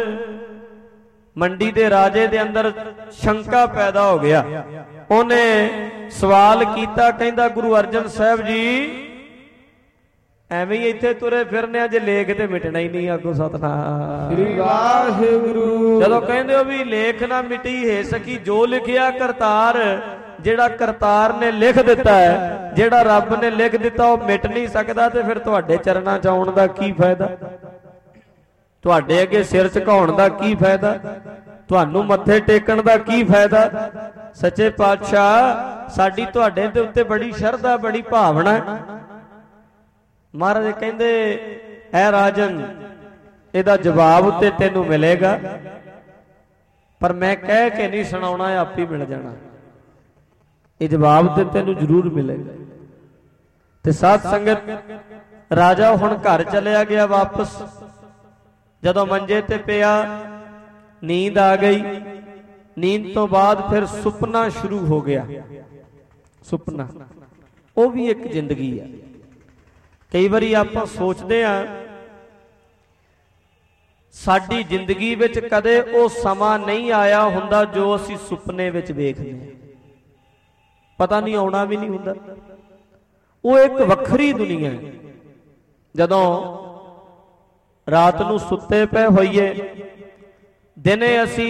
ਮੰਡੀ ਦੇ ਰਾਜੇ ਦੇ ਅੰਦਰ ਸ਼ੰਕਾ ਪੈਦਾ ਹੋ ਗਿਆ। ਉਹਨੇ ਸਵਾਲ ਕੀਤਾ, ਕਹਿੰਦਾ ਗੁਰੂ ਅਰਜਨ ਸਾਹਿਬ ਜੀ ਐਵੇਂ ਹੀ ਇੱਥੇ ਤੁਰੇ ਫਿਰਨੇ ਆ, ਜੇ ਲੇਖ ਤੇ ਮਿਟਣਾ ਹੀ ਨਹੀਂ। ਆਗੋ ਸਤਨਾਮ ਸ੍ਰੀ ਵਾਹਿਗੁਰੂ। ਜਦੋਂ ਕਹਿੰਦੇ ਹੋ ਵੀ ਲੇਖ ਨਾ ਮਿਟੀ ਹੈ ਸਕੀ ਜੋ ਲਿਖਿਆ ਕਰਤਾਰ, ਜਿਹੜਾ ਕਰਤਾਰ ਨੇ ਲਿਖ ਦਿੱਤਾ ਹੈ, ਜਿਹੜਾ ਰੱਬ ਨੇ ਲਿਖ ਦਿੱਤਾ ਉਹ ਮਿਟ ਨਹੀਂ ਸਕਦਾ, ਤੇ ਫਿਰ ਤੁਹਾਡੇ ਚਰਨਾਂ 'ਚ ਆਉਣ ਦਾ ਕੀ ਫਾਇਦਾ? ਤੁਹਾਡੇ ਅੱਗੇ ਸਿਰ ਝੁਕਾਉਣ ਦਾ ਕੀ ਫਾਇਦਾ? ਤੁਹਾਨੂੰ ਮੱਥੇ ਟੇਕਣ ਦਾ ਕੀ ਫਾਇਦਾ? ਸੱਚੇ ਪਾਤਸ਼ਾਹ ਸਾਡੀ ਤੁਹਾਡੇ ਦੇ ਉੱਤੇ ਬੜੀ ਸ਼ਰਧਾ, ਬੜੀ ਭਾਵਨਾ। ਮਹਾਰਾਜ ਕਹਿੰਦੇ ਐ ਰਾਜਨ, ਇਹਦਾ ਜਵਾਬ ਤੇ ਤੈਨੂੰ ਮਿਲੇਗਾ। पर मैं कह के नहीं सुनाना, आप ही मिल जाना। ये जवाब तो तेन जरूर मिलेगा। ते साध संगत राजा हुण घर चलिया गया वापस। जदों मंजे ते पिया, नींद आ गई। नींद तो बाद फिर सुपना शुरू हो गया। सुपना वो भी एक जिंदगी है। कई बारी आप सोचते हैं साडी जिंदगी विच कदे वो समा नहीं आया हुंदा जो असी सुपने विच वेखदे हां। पता नहीं आउणा भी नहीं हुंदा। वो एक वखरी दुनिया है। जदों रात नूं सुत्ते पे होइए, दिने असी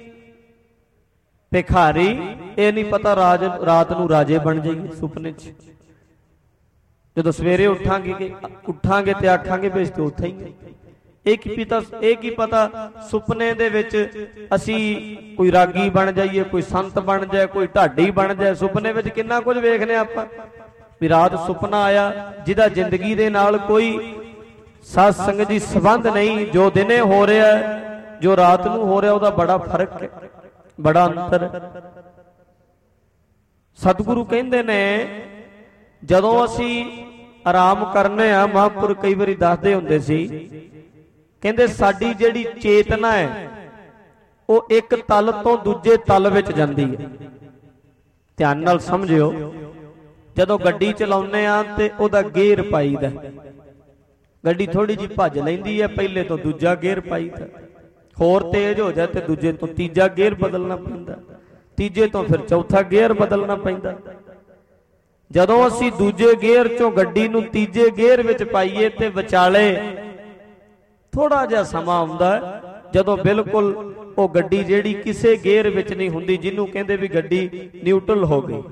भिखारी, ये नहीं पता रात नूं राजे बन जाइए सुपने च। जदों सवेरे उठांगे ते आखांगे भी तो उत्थे ही एक ही पता सुपने दे विच असी कोई रागी बन जाइए, कोई संत बन जाए, कोई ढाडी बन जाए। सुपने विच किन्ना कुछ वेखने आपां भी रात सुपना आया जिहदा जिंदगी दे नाल कोई साध संगत जी संबंध नहीं। जो दिने हो रहा है, जो रात नूं हो रहा, उहदा बड़ा फर्क है, बड़ा अंतर है। सतगुरु कहंदे ने जदों असी आराम करने आ, महापुर कई बारी दसदे हुंदे सी, कहंदे साडी जिहड़ी चेतना है वो एक तल तो दूजे तल विच जांदी है। ध्यान नाल समझियो, जदों गड्डी चलाउने आ ते ओहदा गेयर पाईदा, गड्डी थोड़ी जी भज लैंदी है, पहले तो दूजा गेयर पाईदा, होर तेज हो जाए तो दूजे तो तीजा गेयर बदलना पैंदा, तीजे तो फिर चौथा गेयर बदलना पैंदा। जदों असी दूजे गेयर चों गड्डी नूं तीजे गेयर विच पाईए ते विचाले थोड़ा जिहा समा आउंदा जदों बिल्कुल वो गड्डी जिहड़ी किसे गेयर विच नहीं हुंदी, जिन्हों कहंदे भी गड्डी न्यूट्रल हो गई,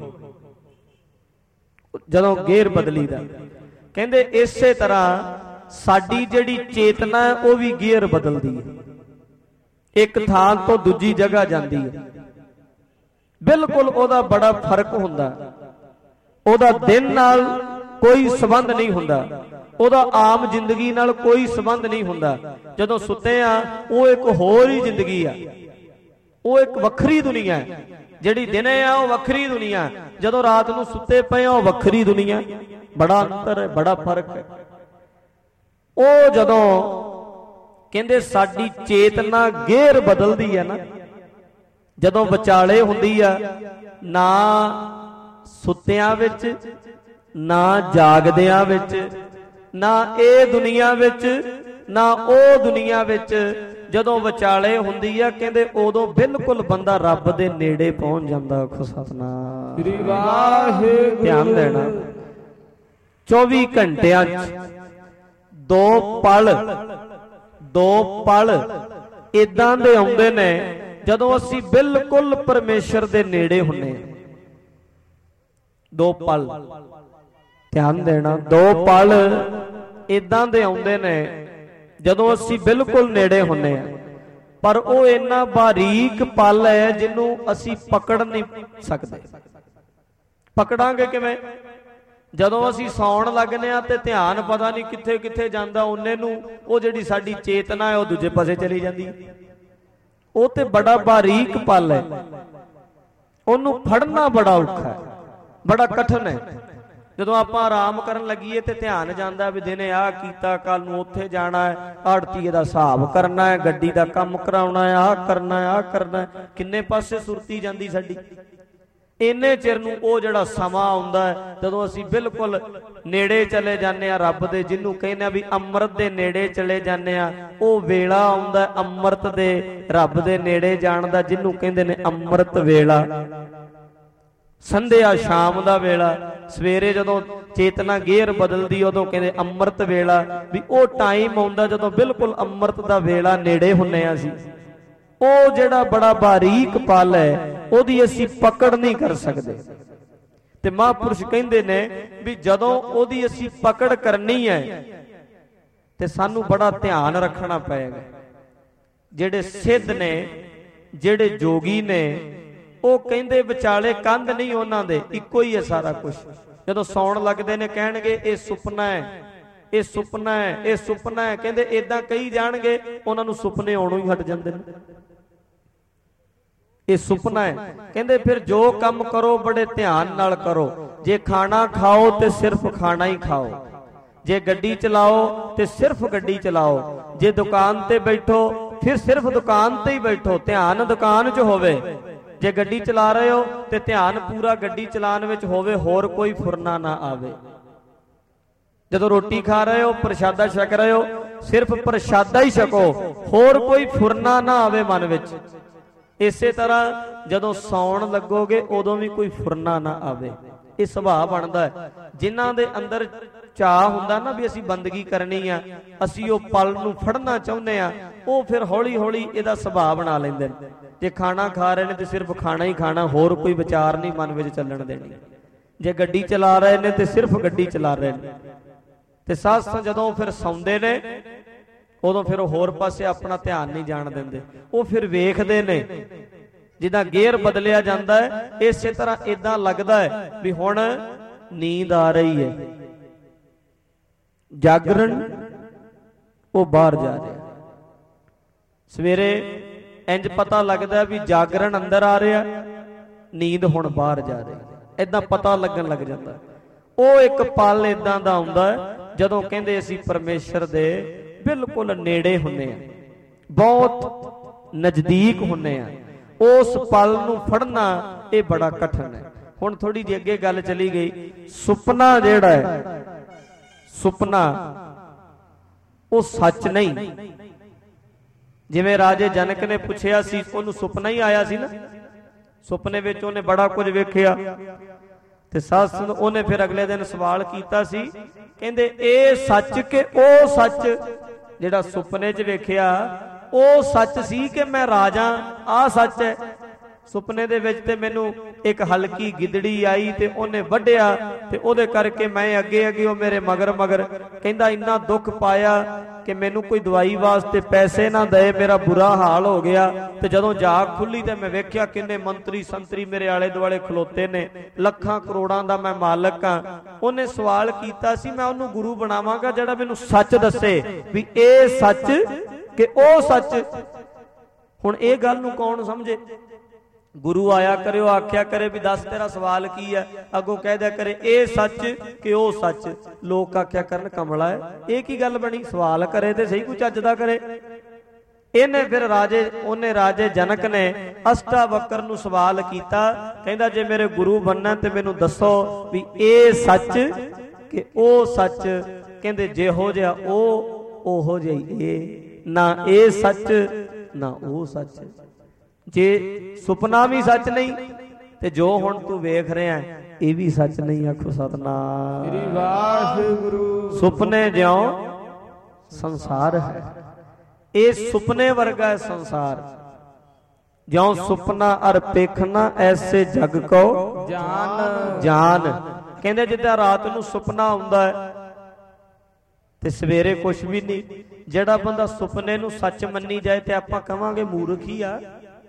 जदों गेयर बदलीदा। कहंदे इसे तरह साडी जिहड़ी चेतना है वो भी गेयर बदलदी है, एक थां तो दूजी जगह जांदी है। बिल्कुल ओहदा बड़ा फर्क हुंदा। ओहदा दिन नाल कोई संबंध नहीं हुंदा, ओहदा आम जिंदगी नाल कोई संबंध नहीं हुंदा। जदों सुते आ वो एक होर ही जिंदगी आ, वो एक वखरी दुनिया है। जिहड़ी दिने आ वो वखरी दुनिया, जदों रात नूं सुते पए आ वो वखरी दुनिया। बड़ा अंतर है, बड़ा फर्क है। ਉਹ ਜਦੋਂ ਕਹਿੰਦੇ ਸਾਡੀ ਚੇਤਨਾ ਗੇਰ ਬਦਲਦੀ ਹੈ ਨਾ, ਜਦੋਂ ਵਿਚਾਲੇ ਹੁੰਦੀ ਆ, ਨਾ ਸੁੱਤਿਆਂ ਵਿੱਚ ਨਾ ਜਾਗਦਿਆਂ ਵਿੱਚ, ਨਾ ਇਹ ਦੁਨੀਆ ਵਿੱਚ ਨਾ ਉਹ ਦੁਨੀਆ ਵਿੱਚ, ਜਦੋਂ ਵਿਚਾਲੇ ਹੁੰਦੀ ਆ ਕਹਿੰਦੇ ਉਦੋਂ ਬਿਲਕੁਲ ਬੰਦਾ ਰੱਬ ਦੇ ਨੇੜੇ ਪਹੁੰਚ ਜਾਂਦਾ। ਸਤਨਾਮ ਸ੍ਰੀ ਵਾਹਿਗੁਰੂ। ਧਿਆਨ ਦੇਣਾ, 24 ਘੰਟਿਆਂ 'ਚ ਦੋ ਪਲ ਇਦਾਂ ਦੇ ਆਉਂਦੇ ਨੇ ਜਦੋਂ ਅਸੀਂ ਬਿਲਕੁਲ ਪਰਮੇਸ਼ਰ ਦੇ ਨੇੜੇ ਹੁੰਨੇ ਆ। ਦੋ ਪਲ, ਧਿਆਨ ਦੇਣਾ, ਦੋ ਪਲ ਇਦਾਂ ਦੇ ਆਉਂਦੇ ਨੇ ਜਦੋਂ ਅਸੀਂ ਬਿਲਕੁਲ ਨੇੜੇ ਹੁੰਨੇ ਆ, ਪਰ ਉਹ ਇੰਨਾ ਬਾਰੀਕ ਪਲ ਹੈ ਜਿਹਨੂੰ ਅਸੀਂ ਪਕੜ ਨਹੀਂ ਸਕਦੇ। ਪਕੜਾਂਗੇ ਕਿਵੇਂ? ਜਦੋਂ ਅਸੀਂ ਸੌਣ ਲੱਗਨੇ ਆ ਤੇ ਧਿਆਨ ਪਤਾ ਨਹੀਂ ਕਿੱਥੇ ਕਿੱਥੇ ਜਾਂਦਾ, ਉਹਨੇ ਨੂੰ ਉਹ ਜਿਹੜੀ ਸਾਡੀ ਚੇਤਨਾ ਹੈ ਉਹ ਦੂਜੇ ਪਾਸੇ ਚਲੀ ਜਾਂਦੀ। ਉਹ ਤੇ ਬੜਾ ਬਾਰੀਕ ਪਲ ਹੈ, ਉਹਨੂੰ ਫੜਨਾ ਬੜਾ ਔਖਾ ਹੈ, ਬੜਾ ਕਠਿਨ ਹੈ। ਜਦੋਂ ਆਪਾਂ ਆਰਾਮ ਕਰਨ ਲੱਗੀਏ ਤੇ ਧਿਆਨ ਜਾਂਦਾ ਵੀ ਦਿਨੇ ਆਹ ਕੀਤਾ, ਕੱਲ ਨੂੰ ਉੱਥੇ ਜਾਣਾ ਹੈ, ਆੜਤੀਏ ਦਾ ਹਿਸਾਬ ਕਰਨਾ ਹੈ, ਗੱਡੀ ਦਾ ਕੰਮ ਕਰਾਉਣਾ ਹੈ, ਆਹ ਕਰਨਾ ਹੈ, ਆਹ ਕਰਨਾ ਹੈ, ਕਿੰਨੇ ਪਾਸੇ ਸੁਰਤੀ ਜਾਂਦੀ ਸਾਡੀ। ਇੰਨੇ ਚਿਰ ਨੂੰ ਉਹ ਜਿਹੜਾ ਸਮਾਂ ਆਉਂਦਾ ਹੈ ਜਦੋਂ ਅਸੀਂ ਬਿਲਕੁਲ ਨੇੜੇ ਚਲੇ ਜਾਂਦੇ ਆ ਰੱਬ ਦੇ, ਜਿਹਨੂੰ ਕਹਿੰਦੇ ਆ ਵੀ ਅੰਮ੍ਰਿਤ ਦੇ ਨੇੜੇ ਚਲੇ ਜਾਂਦੇ ਆ। ਉਹ ਵੇਲਾ ਆਉਂਦਾ ਅੰਮ੍ਰਿਤ ਦੇ, ਰੱਬ ਦੇ ਨੇੜੇ ਜਾਣ ਦਾ, ਜਿਹਨੂੰ ਕਹਿੰਦੇ ਨੇ ਅੰਮ੍ਰਿਤ ਵੇਲਾ। ਸੰਧਿਆ ਸ਼ਾਮ ਦਾ ਵੇਲਾ, ਸਵੇਰੇ ਜਦੋਂ ਚੇਤਨਾ ਗੇਰ ਬਦਲਦੀ ਉਦੋਂ ਕਹਿੰਦੇ ਅੰਮ੍ਰਿਤ ਵੇਲਾ। ਵੀ ਉਹ ਟਾਈਮ ਆਉਂਦਾ ਜਦੋਂ ਬਿਲਕੁਲ ਅੰਮ੍ਰਿਤ ਦਾ ਵੇਲਾ ਨੇੜੇ ਹੁੰਨੇ ਆ ਅਸੀਂ। ਉਹ ਜਿਹੜਾ ਬੜਾ ਬਾਰੀਕ ਪਲ ਹੈ ਉਹਦੀ ਅਸੀਂ ਪਕੜ ਨਹੀਂ ਕਰ ਸਕਦੇ। ਤੇ ਮਹਾਂਪੁਰਸ਼ ਕਹਿੰਦੇ ਨੇ ਵੀ ਜਦੋਂ ਉਹਦੀ ਅਸੀਂ ਪਕੜ ਕਰਨੀ ਹੈ ਤੇ ਸਾਨੂੰ ਬੜਾ ਧਿਆਨ ਰੱਖਣਾ ਪਏਗਾ। ਜਿਹੜੇ ਸਿੱਧ ਨੇ, ਜਿਹੜੇ ਜੋਗੀ ਨੇ, ਉਹ ਕਹਿੰਦੇ ਵਿਚਾਲੇ ਕੰਧ ਨਹੀਂ ਉਹਨਾਂ ਦੇ, ਇੱਕੋ ਹੀ ਹੈ ਸਾਰਾ ਕੁਝ। ਜਦੋਂ ਸੌਣ ਲੱਗਦੇ ਨੇ ਕਹਿਣਗੇ ਇਹ ਸੁਪਨਾ ਹੈ, ਇਹ ਸੁਪਨਾ ਹੈ, ਇਹ ਸੁਪਨਾ ਹੈ। ਕਹਿੰਦੇ ਏਦਾਂ ਕਹੀ ਜਾਣਗੇ, ਉਹਨਾਂ ਨੂੰ ਸੁਪਨੇ ਆਉਣੋਂ ਹੀ ਹਟ ਜਾਂਦੇ ਨੇ। ਇਹ ਸੁਪਨਾ ਹੈ। ਕਹਿੰਦੇ ਫਿਰ ਜੋ ਕੰਮ ਕਰੋ ਬੜੇ ਧਿਆਨ ਨਾਲ ਕਰੋ। ਜੇ ਖਾਣਾ ਖਾਓ ਤੇ ਸਿਰਫ ਖਾਣਾ ਹੀ ਖਾਓ, ਜੇ ਗੱਡੀ ਚਲਾਓ ਤੇ ਸਿਰਫ ਗੱਡੀ ਚਲਾਓ, ਜੇ ਦੁਕਾਨ ਤੇ ਬੈਠੋ ਫਿਰ ਸਿਰਫ ਦੁਕਾਨ ਤੇ ਹੀ ਬੈਠੋ, ਧਿਆਨ ਦੁਕਾਨ 'ਚ ਹੋਵੇ। ਜੇ ਗੱਡੀ ਚਲਾ ਰਹੇ ਹੋ ਤੇ ਧਿਆਨ ਪੂਰਾ ਗੱਡੀ ਚਲਾਉਣ ਵਿੱਚ ਹੋਵੇ, ਹੋਰ ਕੋਈ ਫੁਰਨਾ ਨਾ ਆਵੇ। ਜਦੋਂ ਰੋਟੀ ਖਾ ਰਹੇ ਹੋ, ਪ੍ਰਸ਼ਾਦਾ ਛਕ ਰਹੇ ਹੋ, ਸਿਰਫ ਪ੍ਰਸ਼ਾਦਾ ਹੀ ਛਕੋ, ਹੋਰ ਕੋਈ ਫੁਰਨਾ ਨਾ ਆਵੇ ਮਨ ਵਿੱਚ। ਇਸੇ ਤਰ੍ਹਾਂ ਜਦੋਂ ਸੌਣ ਲੱਗੋਗੇ ਉਦੋਂ ਵੀ ਕੋਈ ਫੁਰਨਾ ਨਾ ਆਵੇ। ਇਹ ਸੁਭਾਅ ਬਣਦਾ ਹੈ। ਜਿਨ੍ਹਾਂ ਦੇ ਅੰਦਰ ਚਾਹ ਹੁੰਦਾ ਨਾ ਵੀ ਅਸੀਂ ਬੰਦਗੀ ਕਰਨੀ ਆ, ਅਸੀਂ ਉਹ ਪਲ ਨੂੰ ਫੜਨਾ ਚਾਹੁੰਦੇ ਆ, ਉਹ ਫਿਰ ਹੌਲੀ ਹੌਲੀ ਇਹਦਾ ਸੁਭਾਅ ਬਣਾ ਲੈਂਦੇ ਨੇ। ਜੇ ਖਾਣਾ ਖਾ ਰਹੇ ਨੇ ਤੇ ਸਿਰਫ ਖਾਣਾ ਹੀ ਖਾਣਾ, ਹੋਰ ਕੋਈ ਵਿਚਾਰ ਨਹੀਂ ਮਨ ਵਿੱਚ ਚੱਲਣ ਦੇਣੀ। ਜੇ ਗੱਡੀ ਚਲਾ ਰਹੇ ਨੇ ਤੇ ਸਿਰਫ ਗੱਡੀ ਚਲਾ ਰਹੇ ਨੇ। ਤੇ ਸਾਧ ਜਦੋਂ ਫਿਰ ਸੌਂਦੇ ਨੇ ਉਦੋਂ ਫਿਰ ਉਹ ਹੋਰ ਪਾਸੇ ਆਪਣਾ ਧਿਆਨ ਨਹੀਂ ਜਾਣ ਦਿੰਦੇ। ਉਹ ਫਿਰ ਵੇਖਦੇ ਨੇ, ਜਿੱਦਾਂ ਗੇਅਰ ਬਦਲਿਆ ਜਾਂਦਾ ਹੈ, ਇਸੇ ਤਰ੍ਹਾਂ ਇਦਾਂ ਲੱਗਦਾ ਹੈ ਵੀ ਹੁਣ ਨੀਂਦ ਆ ਰਹੀ ਹੈ। ਜਾਗਰਣ ਉਹ ਬਾਹਰ ਜਾ ਰਿਹਾ। ਸਵੇਰੇ ਇੰਜ ਪਤਾ ਲੱਗਦਾ ਵੀ ਜਾਗਰਣ ਅੰਦਰ ਆ ਰਿਹਾ, ਨੀਂਦ ਹੁਣ ਬਾਹਰ ਜਾ ਰਹੀ, ਇਦਾਂ ਪਤਾ ਲੱਗਣ ਲੱਗ ਜਾਂਦਾ। ਉਹ ਇੱਕ ਪਲ ਇਦਾਂ ਦਾ ਆਉਂਦਾ ਜਦੋਂ ਕਹਿੰਦੇ ਅਸੀਂ ਪਰਮੇਸ਼ਰ ਦੇ ਬਿਲਕੁਲ ਨੇੜੇ ਹੁੰਨੇ ਆ, ਬਹੁਤ ਨਜ਼ਦੀਕ ਹੁੰਨੇ ਆ। ਉਸ ਪਲ ਨੂੰ ਫੜਨਾ ਇਹ ਬੜਾ ਕਠਿਨ ਹੈ। ਹੁਣ ਥੋੜੀ ਜਿਹੀ ਅੱਗੇ ਗੱਲ ਚਲੀ ਗਈ। ਸੁਪਨਾ ਜਿਹੜਾ ਹੈ, ਸੁਪਨਾ ਉਹ ਸੱਚ ਨਹੀਂ। ਜਿਵੇਂ ਰਾਜੇ ਜਨਕ ਨੇ ਪੁੱਛਿਆ ਸੀ, ਉਹਨੂੰ ਸੁਪਨਾ ਹੀ ਆਇਆ ਸੀ ਨਾ, ਸੁਪਨੇ ਵਿੱਚ ਉਹਨੇ ਬੜਾ ਕੁਝ ਵੇਖਿਆ। ਤੇ ਸਾਧ ਸੰਗਤ ਉਹਨੇ ਫਿਰ ਅਗਲੇ ਦਿਨ ਸਵਾਲ ਕੀਤਾ ਸੀ, ਕਹਿੰਦੇ ਇਹ ਸੱਚ ਕਿ ਉਹ ਸੱਚ ਜਿਹੜਾ ਸੁਪਨੇ 'ਚ ਵੇਖਿਆ ਉਹ ਸੱਚ ਸੀ ਕਿ ਮੈਂ ਰਾਜਾ, ਆਹ ਸੱਚ ਹੈ। ਸੁਪਨੇ ਦੇ ਵਿੱਚ ਤੇ ਮੈਨੂੰ ਇੱਕ ਹਲਕੀ ਗਿੱਦੜੀ ਆਈ ਤੇ ਉਹਨੇ ਵੱਢਿਆ ਤੇ ਉਹਦੇ ਕਰਕੇ ਮੈਂ ਅੱਗੇ ਅੱਗੇ, ਉਹ ਮੇਰੇ ਮਗਰ ਮਗਰ। ਕਹਿੰਦਾ ਇੰਨਾ ਦੁੱਖ ਪਾਇਆ ਕਿ ਮੈਨੂੰ ਕੋਈ ਦਵਾਈ ਵਾਸਤੇ ਪੈਸੇ ਨਾ ਦੇ, ਮੇਰਾ ਬੁਰਾ ਹਾਲ ਹੋ ਗਿਆ। ਤੇ ਜਦੋਂ ਜਾਗ ਖੁੱਲੀ ਤੇ ਮੈਂ ਵੇਖਿਆ ਕਿੰਨੇ ਮੰਤਰੀ ਸੰਤਰੀ ਮੇਰੇ ਆਲੇ ਦੁਆਲੇ ਖਲੋਤੇ ਨੇ, ਲੱਖਾਂ ਕਰੋੜਾਂ ਦਾ ਮੈਂ ਮਾਲਕ ਆ। ਉਹਨੇ ਸਵਾਲ ਕੀਤਾ ਸੀ, ਮੈਂ ਉਹਨੂੰ ਗੁਰੂ ਬਣਾਵਾਂਗਾ ਜਿਹੜਾ ਮੈਨੂੰ ਸੱਚ ਦੱਸੇ ਵੀ ਇਹ ਸੱਚ ਕਿ ਉਹ ਸੱਚ। ਹੁਣ ਇਹ ਗੱਲ ਨੂੰ ਕੌਣ ਸਮਝੇ? ਗੁਰੂ ਆਇਆ ਕਰੇ, ਉਹ ਆਖਿਆ ਕਰੇ ਵੀ ਦੱਸ ਤੇਰਾ ਸਵਾਲ ਕੀ ਹੈ, ਅੱਗੋਂ ਕਹਿ ਦਿਆ ਕਰੇ ਇਹ ਸੱਚ ਕਿ ਉਹ ਸੱਚ। ਲੋਕ ਆਖਿਆ ਕਰਨ ਕਮਲਾ ਹੈ, ਇਹ ਕੀ ਗੱਲ ਬਣੀ? ਸਵਾਲ ਕਰੇ ਤੇ ਸਹੀ, ਕੋਈ ਚੱਜ ਦਾ ਕਰੇ। ਇਹਨੇ ਫਿਰ ਉਹਨੇ ਰਾਜੇ ਜਨਕ ਨੇ ਅਸ਼ਟਾਵਕਰ ਨੂੰ ਸਵਾਲ ਕੀਤਾ, ਕਹਿੰਦਾ ਜੇ ਮੇਰੇ ਗੁਰੂ ਬਣਨਾ ਤੇ ਮੈਨੂੰ ਦੱਸੋ ਵੀ ਇਹ ਸੱਚ ਕਿ ਉਹ ਸੱਚ। ਕਹਿੰਦੇ ਜਿਹੋ ਜਿਹਾ ਉਹ ਉਹੋ ਜਿਹਾ ਇਹ, ਨਾ ਇਹ ਸੱਚ ਨਾ ਉਹ ਸੱਚ। ਜੇ ਸੁਪਨਾ ਵੀ ਸੱਚ ਨਹੀਂ ਤੇ ਜੋ ਹੁਣ ਤੂੰ ਵੇਖ ਰਿਹਾ ਇਹ ਵੀ ਸੱਚ ਨਹੀਂ। ਆਖੋ ਸਤਨਾਮ ਸ੍ਰੀ ਵਾਹਿਗੁਰੂ। ਸੁਪਨੇ ਜਿਉਂ ਸੰਸਾਰ ਹੈ, ਇਹ ਸੁਪਨੇ ਵਰਗਾ ਹੈ ਸੰਸਾਰ। ਜਿਉਂ ਸੁਪਨਾ ਅਰ ਪੇਖਣਾ ਐਸੇ ਜਗ ਕੋ ਜਾਨ ਜਾਨ। ਕਹਿੰਦੇ ਜਿੱਦਾਂ ਰਾਤ ਨੂੰ ਸੁਪਨਾ ਆਉਂਦਾ ਹੈ ਤੇ ਸਵੇਰੇ ਕੁਛ ਵੀ ਨਹੀਂ। ਜਿਹੜਾ ਬੰਦਾ ਸੁਪਨੇ ਨੂੰ ਸੱਚ ਮੰਨੀ ਜਾਏ ਤੇ ਆਪਾਂ ਕਵਾਂਗੇ ਮੂਰਖ ਹੀ ਆ।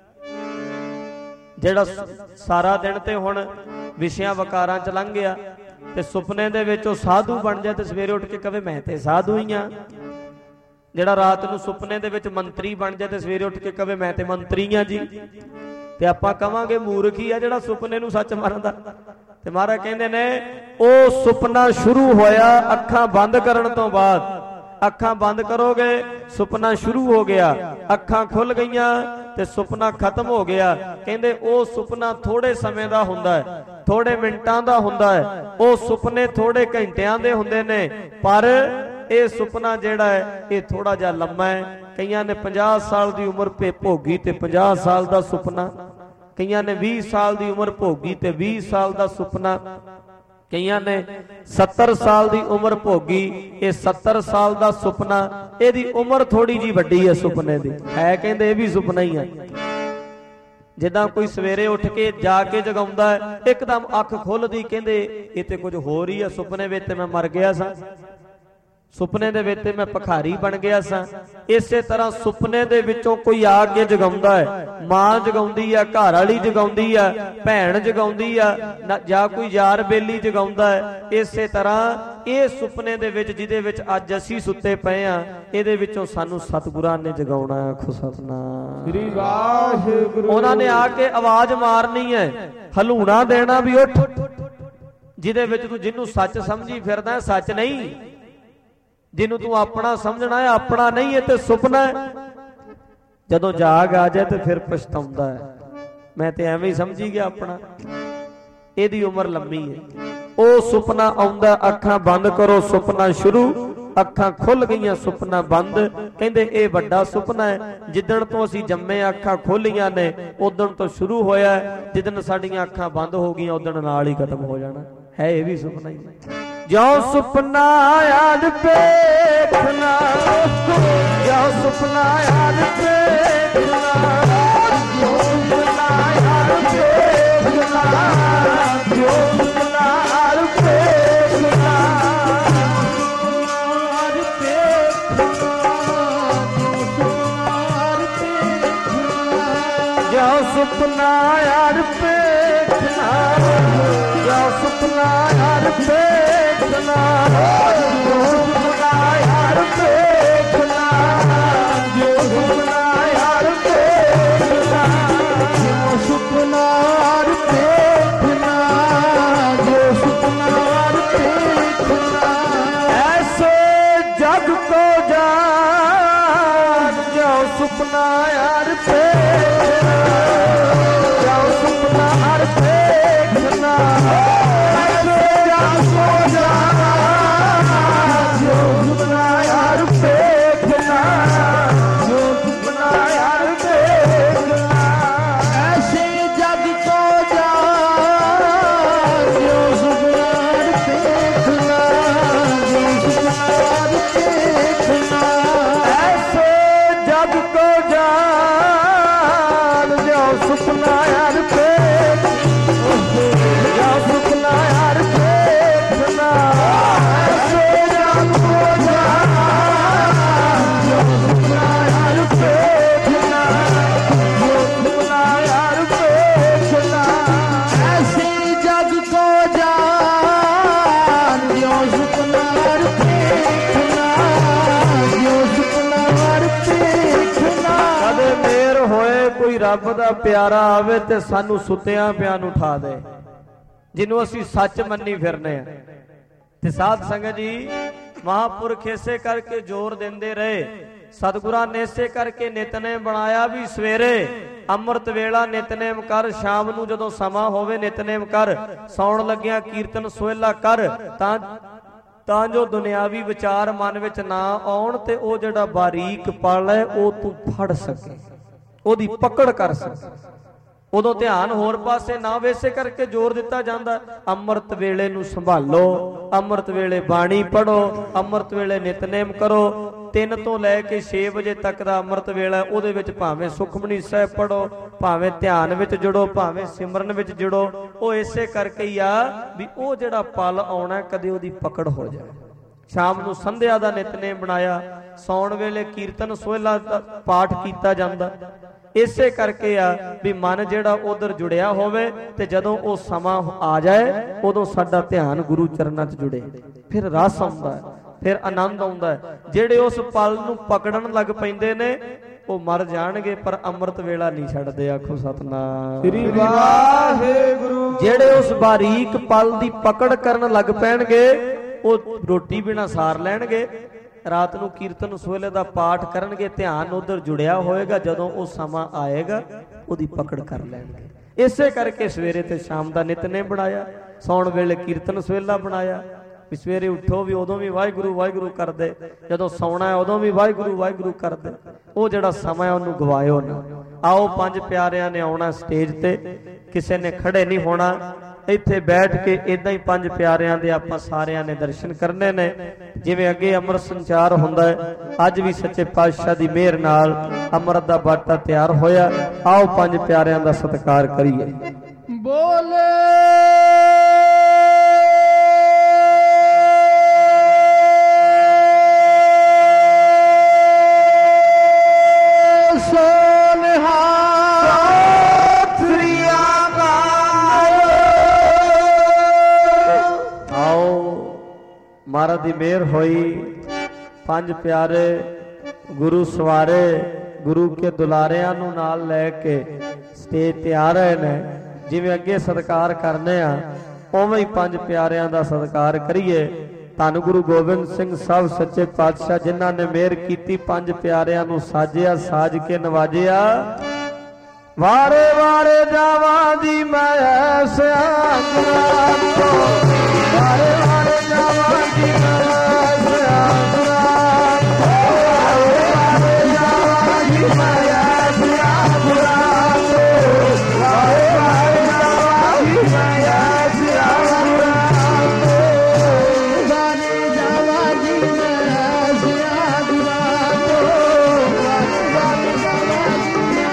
ਜਿਹੜਾ ਸਾਰਾ ਦਿਨ ਤੇ ਹੁਣ ਵਿਸ਼ਿਆਂ ਵਕਾਰਾਂ ਚ ਲੰਘ ਗਿਆ ਤੇ ਸੁਪਨੇ ਦੇ ਵਿੱਚ ਉਹ ਸਾਧੂ ਬਣ ਜਾਏ ਤੇ ਸਵੇਰੇ ਉੱਠ ਕੇ ਕਵੇ ਮੈਂ ਤੇ ਸਾਧੂ ਹੀ ਆ। ਜਿਹੜਾ ਰਾਤ ਨੂੰ ਸੁਪਨੇ ਦੇ ਵਿੱਚ ਮੰਤਰੀ ਬਣ ਜਾਏ ਤੇ ਸਵੇਰੇ ਉੱਠ ਕੇ ਕਵੇ ਮੈਂ ਤੇ ਮੰਤਰੀ ਆ ਜੀ, ਤੇ ਆਪਾਂ ਕਵਾਂਗੇ ਮੂਰਖ ਹੀ ਆ ਜਿਹੜਾ ਸੁਪਨੇ ਨੂੰ ਸੱਚ ਮੰਨਦਾ। ਤੇ ਮਹਾਰਾਜ ਕਹਿੰਦੇ ਨੇ ਉਹ ਸੁਪਨਾ ਸ਼ੁਰੂ ਹੋਇਆ ਅੱਖਾਂ ਬੰਦ ਕਰਨ ਤੋਂ ਬਾਅਦ। ਅੱਖਾਂ ਬੰਦ ਕਰੋਗੇ ਸੁਪਨਾ ਸ਼ੁਰੂ ਹੋ ਗਿਆ, ਅੱਖਾਂ ਖੁੱਲ ਗਈਆਂ ਤੇ ਸੁਪਨਾ ਖਤਮ ਹੋ ਗਿਆ। ਕਹਿੰਦੇ ਉਹ ਸੁਪਨਾ ਥੋੜੇ ਸਮੇਂ ਦਾ ਹੁੰਦਾ ਹੈ, ਥੋੜੇ ਮਿੰਟਾਂ ਦਾ ਹੁੰਦਾ ਹੈ, ਉਹ ਸੁਪਨੇ ਥੋੜੇ ਘੰਟਿਆਂ ਦੇ ਹੁੰਦੇ ਨੇ। ਪਰ ਇਹ ਸੁਪਨਾ ਜਿਹੜਾ ਹੈ ਇਹ ਥੋੜਾ ਜਿਹਾ ਲੰਮਾ ਹੈ। ਕਈਆਂ ਨੇ 50 ਸਾਲ ਦੀ ਉਮਰ ਭੋਗੀ ਤੇ 50 ਸਾਲ ਦਾ ਸੁਪਨਾ, ਕਈਆਂ ਨੇ 20 ਸਾਲ ਦੀ ਉਮਰ ਭੋਗੀ ਤੇ 20 ਸਾਲ ਦਾ ਸੁਪਨਾ, ਕਈਆਂ ਨੇ 70 ਸਾਲ ਦੀ ਉਮਰ ਭੋਗੀ ਇਹ 70 ਸਾਲ ਦਾ ਸੁਪਨਾ। ਇਹਦੀ ਉਮਰ ਥੋੜੀ ਜੀ ਵੱਡੀ ਹੈ ਸੁਪਨੇ ਦੀ, ਹੈ ਕਹਿੰਦੇ ਇਹ ਵੀ ਸੁਪਨਾ ਹੀ ਹੈ। ਜਿੱਦਾਂ ਕੋਈ ਸਵੇਰੇ ਉੱਠ ਕੇ ਜਾ ਕੇ ਜਗਾਉਂਦਾ ਹੈ, ਇੱਕਦਮ ਅੱਖ ਖੁੱਲਦੀ ਕਹਿੰਦੇ ਇਹ ਤੇ ਕੁਝ ਹੋਰ ਹੀ ਹੈ, ਸੁਪਨੇ ਵਿੱਚ ਤੇ ਮੈਂ ਮਰ ਗਿਆ ਸਾਂ। ਸੁਪਨੇ ਦੇ ਵਿੱਚ ਮੈਂ ਭਿਖਾਰੀ ਬਣ ਗਿਆ ਸਾਂ। ਇਸੇ ਤਰ੍ਹਾਂ ਸੁਪਨੇ ਦੇ ਵਿੱਚੋਂ ਕੋਈ ਆ ਕੇ ਜਗਾਉਂਦਾ ਹੈ, ਮਾਂ ਜਗਾਉਂਦੀ ਆ, ਘਰ ਵਾਲੀ ਜਗਾਉਂਦੀ ਆ, ਭੈਣ ਜਗਾਉਂਦੀ ਆ, ਜਾਂ ਕੋਈ ਯਾਰ ਬੇਲੀ ਜਗਾਉਂਦਾ ਹੈ। ਇਸੇ ਤਰ੍ਹਾਂ ਇਹ ਸੁਪਨੇ ਦੇ ਵਿੱਚ ਜਿਹਦੇ ਵਿੱਚ ਅੱਜ ਅਸੀਂ ਸੁੱਤੇ ਪਏ ਆ, ਇਹਦੇ ਵਿੱਚੋਂ ਸਾਨੂੰ ਸਤਿਗੁਰਾਂ ਨੇ ਜਗਾਉਣਾ ਹੈ। ਆਖੋ ਸਤਿਨਾਮ ਸ੍ਰੀ ਵਾਹਿਗੁਰੂ। ਉਹਨਾਂ ਨੇ ਆ ਕੇ ਆਵਾਜ਼ ਮਾਰਨੀ ਹੈ, ਹਲੂਣਾ ਦੇਣਾ ਵੀ ਉੱਠ, ਜਿਹਦੇ ਵਿੱਚ ਤੂੰ ਜਿਹਨੂੰ ਸੱਚ ਸਮਝੀ ਫਿਰਦਾ ਸੱਚ ਨਹੀਂ, ਜਿਹਨੂੰ ਤੂੰ ਆਪਣਾ ਸਮਝਣਾ ਹੈ ਆਪਣਾ ਨਹੀਂ, ਇਹ ਤੇ ਸੁਪਨਾ ਹੈ। ਜਦੋਂ ਜਾਗ ਆ ਜਾਏ ਤੇ ਫਿਰ ਪਛਤਾਉਂਦਾ ਹੈ, ਮੈਂ ਤੇ ਐਵੇਂ ਹੀ ਸਮਝੀ ਗਿਆ ਆਪਣਾ। ਇਹਦੀ ਉਮਰ ਲੰਮੀ ਹੈ। ਉਹ ਸੁਪਨਾ ਆਉਂਦਾ, ਅੱਖਾਂ ਬੰਦ ਕਰੋ, ਸੁਪਨਾ ਸ਼ੁਰੂ, ਅੱਖਾਂ ਖੁੱਲ ਗਈਆਂ, ਸੁਪਨਾ ਬੰਦ। ਕਹਿੰਦੇ ਇਹ ਵੱਡਾ ਸੁਪਨਾ ਹੈ। ਜਿੱਦਣ ਤੋਂ ਅਸੀਂ ਜੰਮੇ ਅੱਖਾਂ ਖੋਲੀਆਂ ਨੇ ਉਦਣ ਤੋਂ ਸ਼ੁਰੂ ਹੋਇਆ, ਜਿੱਦਣ ਸਾਡੀਆਂ ਅੱਖਾਂ ਬੰਦ ਹੋ ਗਈਆਂ ਉਦਣ ਨਾਲ ਹੀ ਖਤਮ ਹੋ ਜਾਣਾ ਹੈ। ਇਹ ਵੀ ਸੁਪਨਾ ਹੀ ਹੈ। ਜੋ ਸੁਪਨਾ ਯਾਦ ਵੇਖਣਾ, ਜੋ ਸੁਪਨਾ ਯਾਦ ਵੇਖਣਾ, ਜੋ ਸੁਪਨਾ ਯਾਦ ਵੇਖਣਾ, ਜੋ ਸੁਪਨਾ ਯਾਦ ਵੇਖਣਾ, ਜੋ ਸੁਪਨਾ ਯਾਦ ਵੇਖਣਾ, ਜੋ ਸੁਪਨਾ ਯਾਦ ਵੇਖਣਾ, ਜੋ ਸੁਪਨਾ ਯਾਰ ਵੇਖਣਾ, ਜੋ ਸੁਪਨਾ ਯਾਰ ਵੇਖਣਾ, ਜੋ ਸੁਪਨਾ ਯਾਰ ਵੇਖਣਾ, ਜੋ ਸੁਪਨਾ ਯਾਰ ਵੇਖਣਾ। ਐਸੇ ਜਗ ਕੋ ਜਾਨ, ਜੋ ਸੁਪਨਾ ਯਾਰ ਵੇਖਣਾ, ਜੋ ਸੁਪਨਾ ਯਾਰ ਵੇਖਣਾ। ਰੱਬ ਦਾ ਪਿਆਰਾ ਆਵੇ ਤੇ ਸਾਨੂੰ ਸੁੱਤਿਆਂ ਪਿਆਂ ਨੂੰ ਉਠਾ ਦੇ, ਜਿਹਨੂੰ ਅਸੀਂ ਸੱਚ ਮੰਨੀ ਫਿਰਨੇ ਆ। ਤੇ ਸਾਧ ਸੰਗਤ ਜੀ, ਮਹਾਂਪੁਰਖ ਇਸੇ ਕਰਕੇ ਜ਼ੋਰ ਦਿੰਦੇ ਰਹੇ, ਸਤਿਗੁਰਾਂ ਨੇ ਇਸੇ ਕਰਕੇ ਨਿਤਨੇਮ ਬਣਾਇਆ ਵੀ ਸਵੇਰੇ ਅੰਮ੍ਰਿਤ ਵੇਲਾ ਨਿਤਨੇਮ ਕਰ, ਸ਼ਾਮ ਨੂੰ ਜਦੋਂ ਸਮਾਂ ਹੋਵੇ ਨਿਤਨੇਮ ਕਰ, ਸੌਣ ਲੱਗਿਆ ਕੀਰਤਨ ਸੋਹਿਲਾ ਕਰ, ਤਾਂ ਜੋ ਦੁਨਿਆਵੀ ਵਿਚਾਰ ਮਨ ਵਿੱਚ ਨਾ ਆਉਣ ਤੇ ਉਹ ਜਿਹੜਾ ਬਾਰੀਕ ਪਲ ਹੈ ਉਹ ਤੂੰ ਫੜ ਸਕੇ, ਉਹਦੀ ਪਕੜ ਕਰ ਸਕੇ। ਉਦੋਂ ਧਿਆਨ ਹੋਰ ਪਾਸੇ ਨਾ ਹੋਵੇ, ਇਸੇ ਕਰਕੇ ਜ਼ੋਰ ਦਿੱਤਾ ਜਾਂਦਾ ਅੰਮ੍ਰਿਤ ਵੇਲੇ ਨੂੰ ਸੰਭਾਲੋ, ਅੰਮ੍ਰਿਤ ਵੇਲੇ ਬਾਣੀ ਪੜੋ, ਅੰਮ੍ਰਿਤ ਵੇਲੇ ਨਿਤਨੇਮ ਕਰੋ। 3 ਤੋਂ ਲੈ ਕੇ 6 ਵਜੇ ਤੱਕ ਦਾ ਅੰਮ੍ਰਿਤ ਵੇਲਾ, ਉਹਦੇ ਵਿੱਚ ਭਾਵੇਂ ਸੁਖਮਨੀ ਸਾਹਿਬ ਪੜੋ, ਭਾਵੇਂ ਧਿਆਨ ਵਿੱਚ ਜੁੜੋ, ਭਾਵੇਂ ਸਿਮਰਨ ਵਿੱਚ ਜੁੜੋ। ਉਹ ਇਸੇ ਕਰਕੇ ਹੀ ਆ ਵੀ ਉਹ ਜਿਹੜਾ ਪਲ ਆਉਣਾ ਕਦੇ ਉਹਦੀ ਪਕੜ ਹੋ ਜਾਏ। ਸ਼ਾਮ ਨੂੰ ਸੰਧਿਆ ਦਾ ਨਿਤਨੇਮ ਬਣਾਇਆ, ਸੌਣ ਵੇਲੇ ਕੀਰਤਨ ਸੋਹਿਲਾ ਦਾ ਪਾਠ ਕੀਤਾ ਜਾਂਦਾ। ਇਸੇ ਕਰਕੇ ਆ ਵੀ ਮਨ ਜਿਹੜਾ ਉਧਰ ਜੁੜਿਆ ਹੋਵੇ ਤੇ ਜਦੋਂ ਉਹ ਸਮਾਂ ਆ ਜਾਏ ਉਦੋਂ ਸਾਡਾ ਧਿਆਨ ਗੁਰੂ ਚਰਨਾਂ 'ਚ ਜੁੜੇ, ਫਿਰ ਰਸ ਆਉਂਦਾ ਹੈ, ਫਿਰ ਆਨੰਦ ਆਉਂਦਾ ਹੈ। ਜਿਹੜੇ ਉਸ ਪਲ ਨੂੰ ਪਕੜਨ ਲੱਗ ਪੈਂਦੇ ਨੇ ਉਹ ਮਰ ਜਾਣਗੇ, ਪਰ ਅੰਮ੍ਰਿਤ ਵੇਲਾ ਨਹੀਂ ਛੱਡਦੇ। ਆਖੋ ਸਤਿਨਾਮ ਸ੍ਰੀ ਵਾਹਿਗੁਰੂ। ਜਿਹੜੇ ਉਸ ਬਾਰੀਕ ਪਲ ਦੀ ਪਕੜ ਕਰਨ ਲੱਗ ਪੈਣਗੇ ਉਹ ਰੋਟੀ ਬਿਨਾਂ ਸਾਰ ਲੈਣਗੇ, ਰਾਤ ਨੂੰ ਕੀਰਤਨ ਸੋਹਿਲੇ ਦਾ ਪਾਠ ਕਰਨਗੇ, ਧਿਆਨ ਉਧਰ ਜੁੜਿਆ ਹੋਏਗਾ, ਜਦੋਂ ਉਹ ਸਮਾਂ ਆਏਗਾ ਉਹਦੀ ਪਕੜ ਕਰ ਲੈਣਗੇ। ਇਸੇ ਕਰਕੇ ਸਵੇਰੇ ਤੇ ਸ਼ਾਮ ਦਾ ਨਿਤਨੇਮ ਬਣਾਇਆ, ਸੌਣ ਵੇਲੇ ਕੀਰਤਨ ਸੋਹਿਲਾ ਬਣਾਇਆ ਵੀ ਸਵੇਰੇ ਉੱਠੋ ਵੀ ਉਦੋਂ ਵੀ ਵਾਹਿਗੁਰੂ ਵਾਹਿਗੁਰੂ ਕਰਦੇ, ਜਦੋਂ ਸੌਣਾ ਉਦੋਂ ਵੀ ਵਾਹਿਗੁਰੂ ਵਾਹਿਗੁਰੂ ਕਰਦੇ। ਉਹ ਜਿਹੜਾ ਸਮਾਂ ਉਹਨੂੰ ਗਵਾਇਓ ਨਾ। ਆਓ 5 ਪਿਆਰਿਆਂ ਨੇ ਆਉਣਾ ਸਟੇਜ ਤੇ, ਕਿਸੇ ਨੇ ਖੜੇ ਨਹੀਂ ਹੋਣਾ, ਇੱਥੇ ਬੈਠ ਕੇ ਇਦਾਂ ਹੀ 5 ਪਿਆਰਿਆਂ ਦੇ ਆਪਾਂ ਸਾਰਿਆਂ ਨੇ ਦਰਸ਼ਨ ਕਰਨੇ ਨੇ। ਜਿਵੇਂ ਅੱਗੇ ਅੰਮ੍ਰਿਤ ਸੰਚਾਰ ਹੁੰਦਾ ਹੈ, ਅੱਜ ਵੀ ਸੱਚੇ ਪਾਤਸ਼ਾਹ ਦੀ ਮਿਹਰ ਨਾਲ ਅੰਮ੍ਰਿਤ ਦਾ ਬਾਟਾ ਤਿਆਰ ਹੋਇਆ। ਆਓ 5 ਪਿਆਰਿਆਂ ਦਾ ਸਤਿਕਾਰ ਕਰੀਏ। ਬੋਲੇ ਸੋਨਿਹਾਰ ਸ੍ਰੀ ਅਕਾਲ। ਆਓ ਮਹਾਰਾਜ ਦੀ ਮਿਹਰ ਹੋਈ, ਪੰਜ ਪਿਆਰੇ ਗੁਰੂ ਸਵਾਰੇ ਗੁਰੂ ਕੇ ਦੁਲਾਰਿਆਂ ਨੂੰ ਨਾਲ ਲੈ ਕੇ ਸਟੇਜ ਤੇ ਆ ਰਹੇ ਨੇ। ਜਿਵੇਂ ਅੱਗੇ ਸਤਿਕਾਰ ਕਰਨੇ ਆ ਉਵੇਂ ਹੀ ਪੰਜ ਪਿਆਰਿਆਂ ਦਾ ਸਤਿਕਾਰ ਕਰੀਏ। ਧੰਨ ਗੁਰੂ ਗੋਬਿੰਦ ਸਿੰਘ ਸਾਹਿਬ ਸੱਚੇ ਪਾਤਸ਼ਾਹ ਜਿਨ੍ਹਾਂ ਨੇ ਮਿਹਰ ਕੀਤੀ, ਪੰਜ ਪਿਆਰਿਆਂ ਨੂੰ ਸਾਜਿਆ, ਸਾਜ ਕੇ ਨਵਾਜਿਆ। ਵਾਰੇ ਵਾਰੇ ਜਾਵਾਂ ਦੀ ਮੈਂ ਐਸਿਆ ਗੁਰਾਂ ਤੋਂ, ਵਾਰੇ ਵਾਰੇ ਜਾਵਾਂ ਦੀ ਮੈਂ ਐਸਿਆ ਗੁਰਾਂ ਤੋਂ, ਵਾਰੇ ਵਾਰੇ ਜਾਵਾਂ ਦੀ ਮੈਂ ਐਸਿਆ ਗੁਰਾਂ ਤੋਂ, ਵਾਰੇ ਵਾਰੇ ਜਾਵਾਂ ਦੀ ਮੈਂ ਐਸਿਆ ਗੁਰਾਂ ਤੋਂ, ਵਾਰੇ ਜਾਵਾਂ ਦੀ ਮੈਂ ਐਸਿਆ ਗੁਰਾਂ ਤੋਂ, ਵਾਰੇ ਵਾਰੇ ਜਾਵਾਂ ਦੀ ਮੈਂ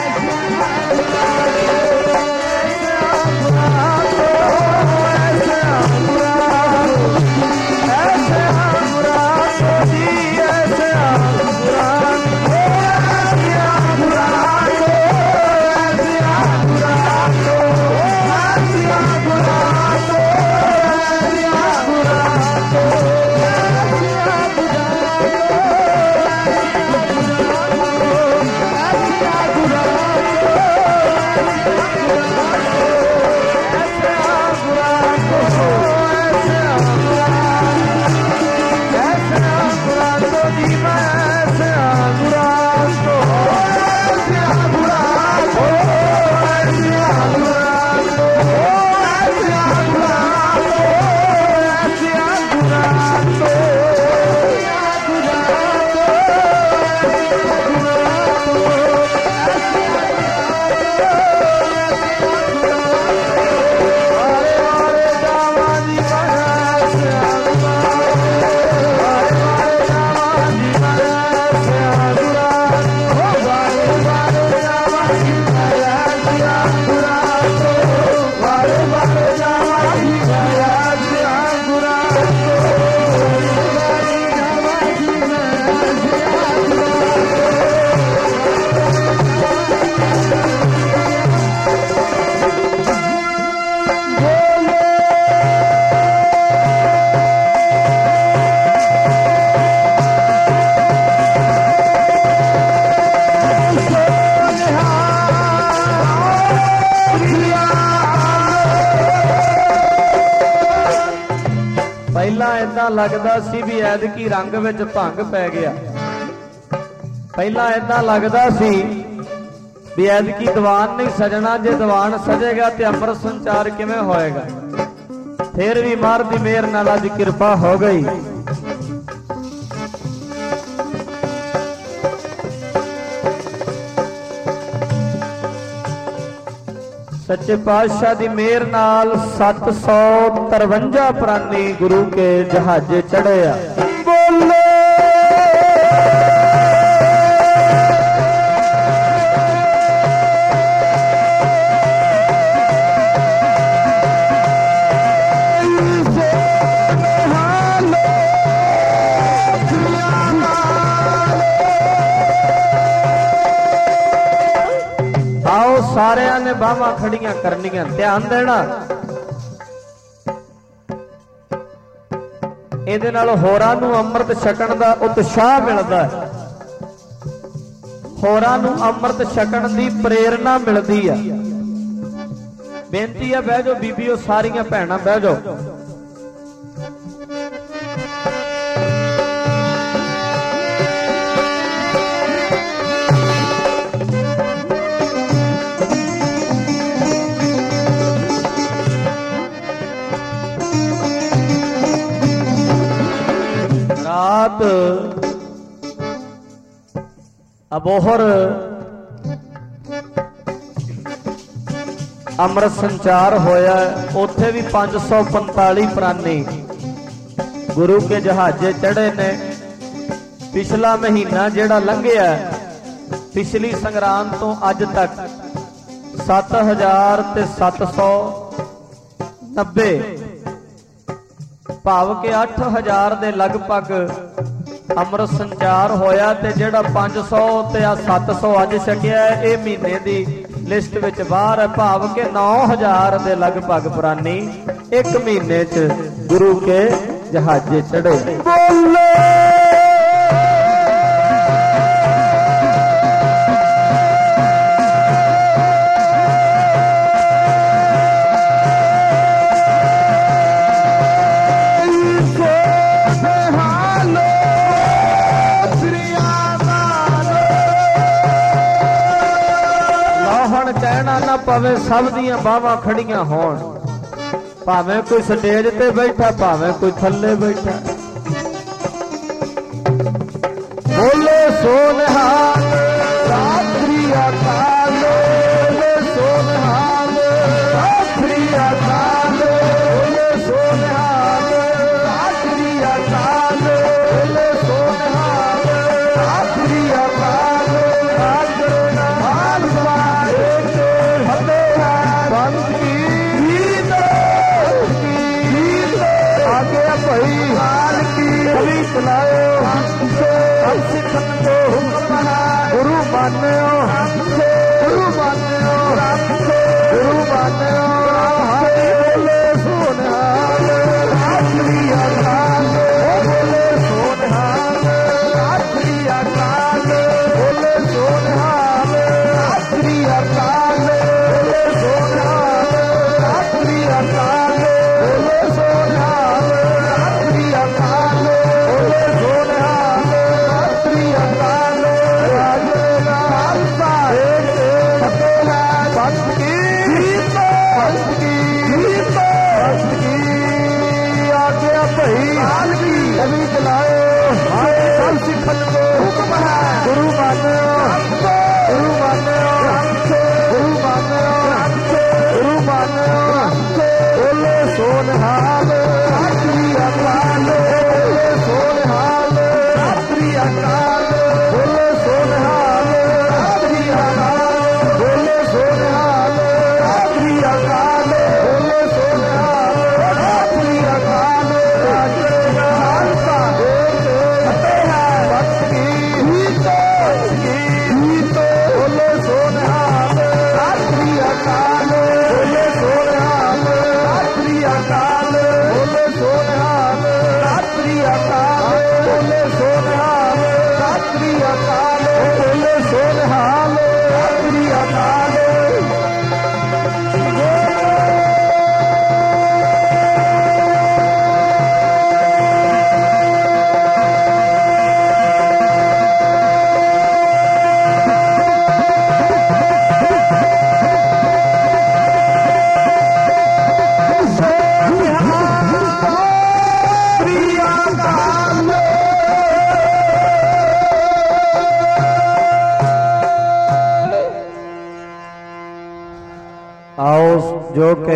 ਲੱਗਦਾ ਸੀ ਵੀ ਐਤਕੀ ਰੰਗ ਵਿੱਚ ਭੰਗ ਪੈ ਗਿਆ। ਪਹਿਲਾਂ ਏਦਾਂ ਲੱਗਦਾ ਸੀ ਵੀ ਐਤਕੀ ਦੀਵਾਨ ਨਹੀਂ ਸਜਣਾ, ਜੇ ਦੀਵਾਨ ਸਜੇਗਾ ਤੇ ਅੰਮ੍ਰਿਤ ਸੰਚਾਰ ਕਿਵੇਂ ਹੋਏਗਾ। ਫਿਰ ਵੀ ਮਹਾਰਾਜ ਦੀ ਮਿਹਰ ਨਾਲ ਅੱਜ ਕਿਰਪਾ ਹੋ ਗਈ। सच्चे पातशाह दी मेहर नाल 753 प्राणी गुरु के जहाजे चढ़े आ। बोले सारिया ने बाहां खड़ियां करनियां, ध्यान देना। इहदे नाल होरां नूं अमृत छकण दा उत्साह मिलदा है, होरां नूं अमृत छकण दी प्रेरणा मिलदी है। बेनती है बह जाओ बीबीओ, सारियां भैणां बह जाओ। रात अबोहर अमृत संचार होया, उत्थे भी 545 प्राणी गुरु के जहाजे चढ़े ने। पिछला महीना जेड़ा लंघिया, पिछली संग्राम तो अज तक 7,790 भाव के 8,000 के लगभग ਅੰਮ੍ਰਿਤ ਸੰਚਾਰ ਹੋਇਆ ਤੇ ਜਿਹੜਾ 500 ਤੇ ਆ 700 ਅੱਜ ਛਕਿਆ ਇਹ ਮਹੀਨੇ ਦੀ ਲਿਸਟ ਵਿੱਚ ਬਾਹਰ ਹੈ। ਭਾਵ ਕਿ 9000 ਦੇ ਲਗਭਗ ਪ੍ਰਾਨੀ ਇੱਕ ਮਹੀਨੇ 'ਚ ਗੁਰੂ ਕੇ ਜਹਾਜ਼ੇ ਚੜੇ। ਬੋਲੇ ਕਹਿਣਾ ਨਾ ਪਵੇ, ਸਭ ਦੀਆਂ ਬਾਹਾਂ ਖੜੀਆਂ ਹੋਣ, ਭਾਵੇਂ ਕੋਈ ਸਟੇਜ ਤੇ ਬੈਠਾ ਭਾਵੇਂ ਕੋਈ ਥੱਲੇ ਬੈਠਾ। ਬੋਲੇ ਸੋ ਨਿਹਾਲ ਸ੍ਰੀ ਅਕਾਲ, ਬੋਲੇ ਸੋ ਨਿਹਾਲ ਸ੍ਰੀ ਅਕਾਲ, ਬੋਲੇ ਸੋ ਨਿਹਾਲ ਸ੍ਰੀ ਅਕਾਲ, ਬੋਲੇ ਸੋ ਨਿਹਾਲ ਸ੍ਰੀ ਅਕਾਲ। भाई हाल की कभी चलाओ हम सिखन को हुक्म गुरु मानो, गुरु मानो, गुरु मानो। बोले सोनिहाल स੍ਰੀ अकाल, बोले सोनिहाल स੍ਰੀ अकाल, बोले सोनिहाल स੍ਰੀ अकाल, बोले सोनिहाल स੍ਰੀ अकाल, बोले सोनिहाल स੍ਰੀ अकाल, बोले सोनिहाल स੍ਰੀ अकाल। राजे लाल साहेब फतेहलाल भक्त की गीत, भक्त की गीत, भक्त की आज्ञा भई हाल की कभी चलाओ सब सिखन को हुक्म है गुरु मानो, गुरु मानो, गुरु मानो, गुरु मानो। बोले सोनिहाल स੍ਰੀ अकाल, बोले सोनिहाल स੍ਰੀ अकाल, बोले सोनिहाल स੍ਰੀ अकाल, बोले सोनिहाल स੍ਰੀ अकाल, बोले सोनिहाल स੍ਰੀ अकाल। राजे लाल साहेब फतेहलाल भक्त की गीत, भक्त की गीत। बोले सोनिहाल स੍ਰੀ अकाल, बोले सोनिहाल स੍ਰੀ अकाल, बोले सोनिहाल स੍ਰੀ अकाल, बोले सोनिहाल स੍ਰੀ अकाल, बोले सोनिहाल स੍ਰੀ अकाल। आओ जो के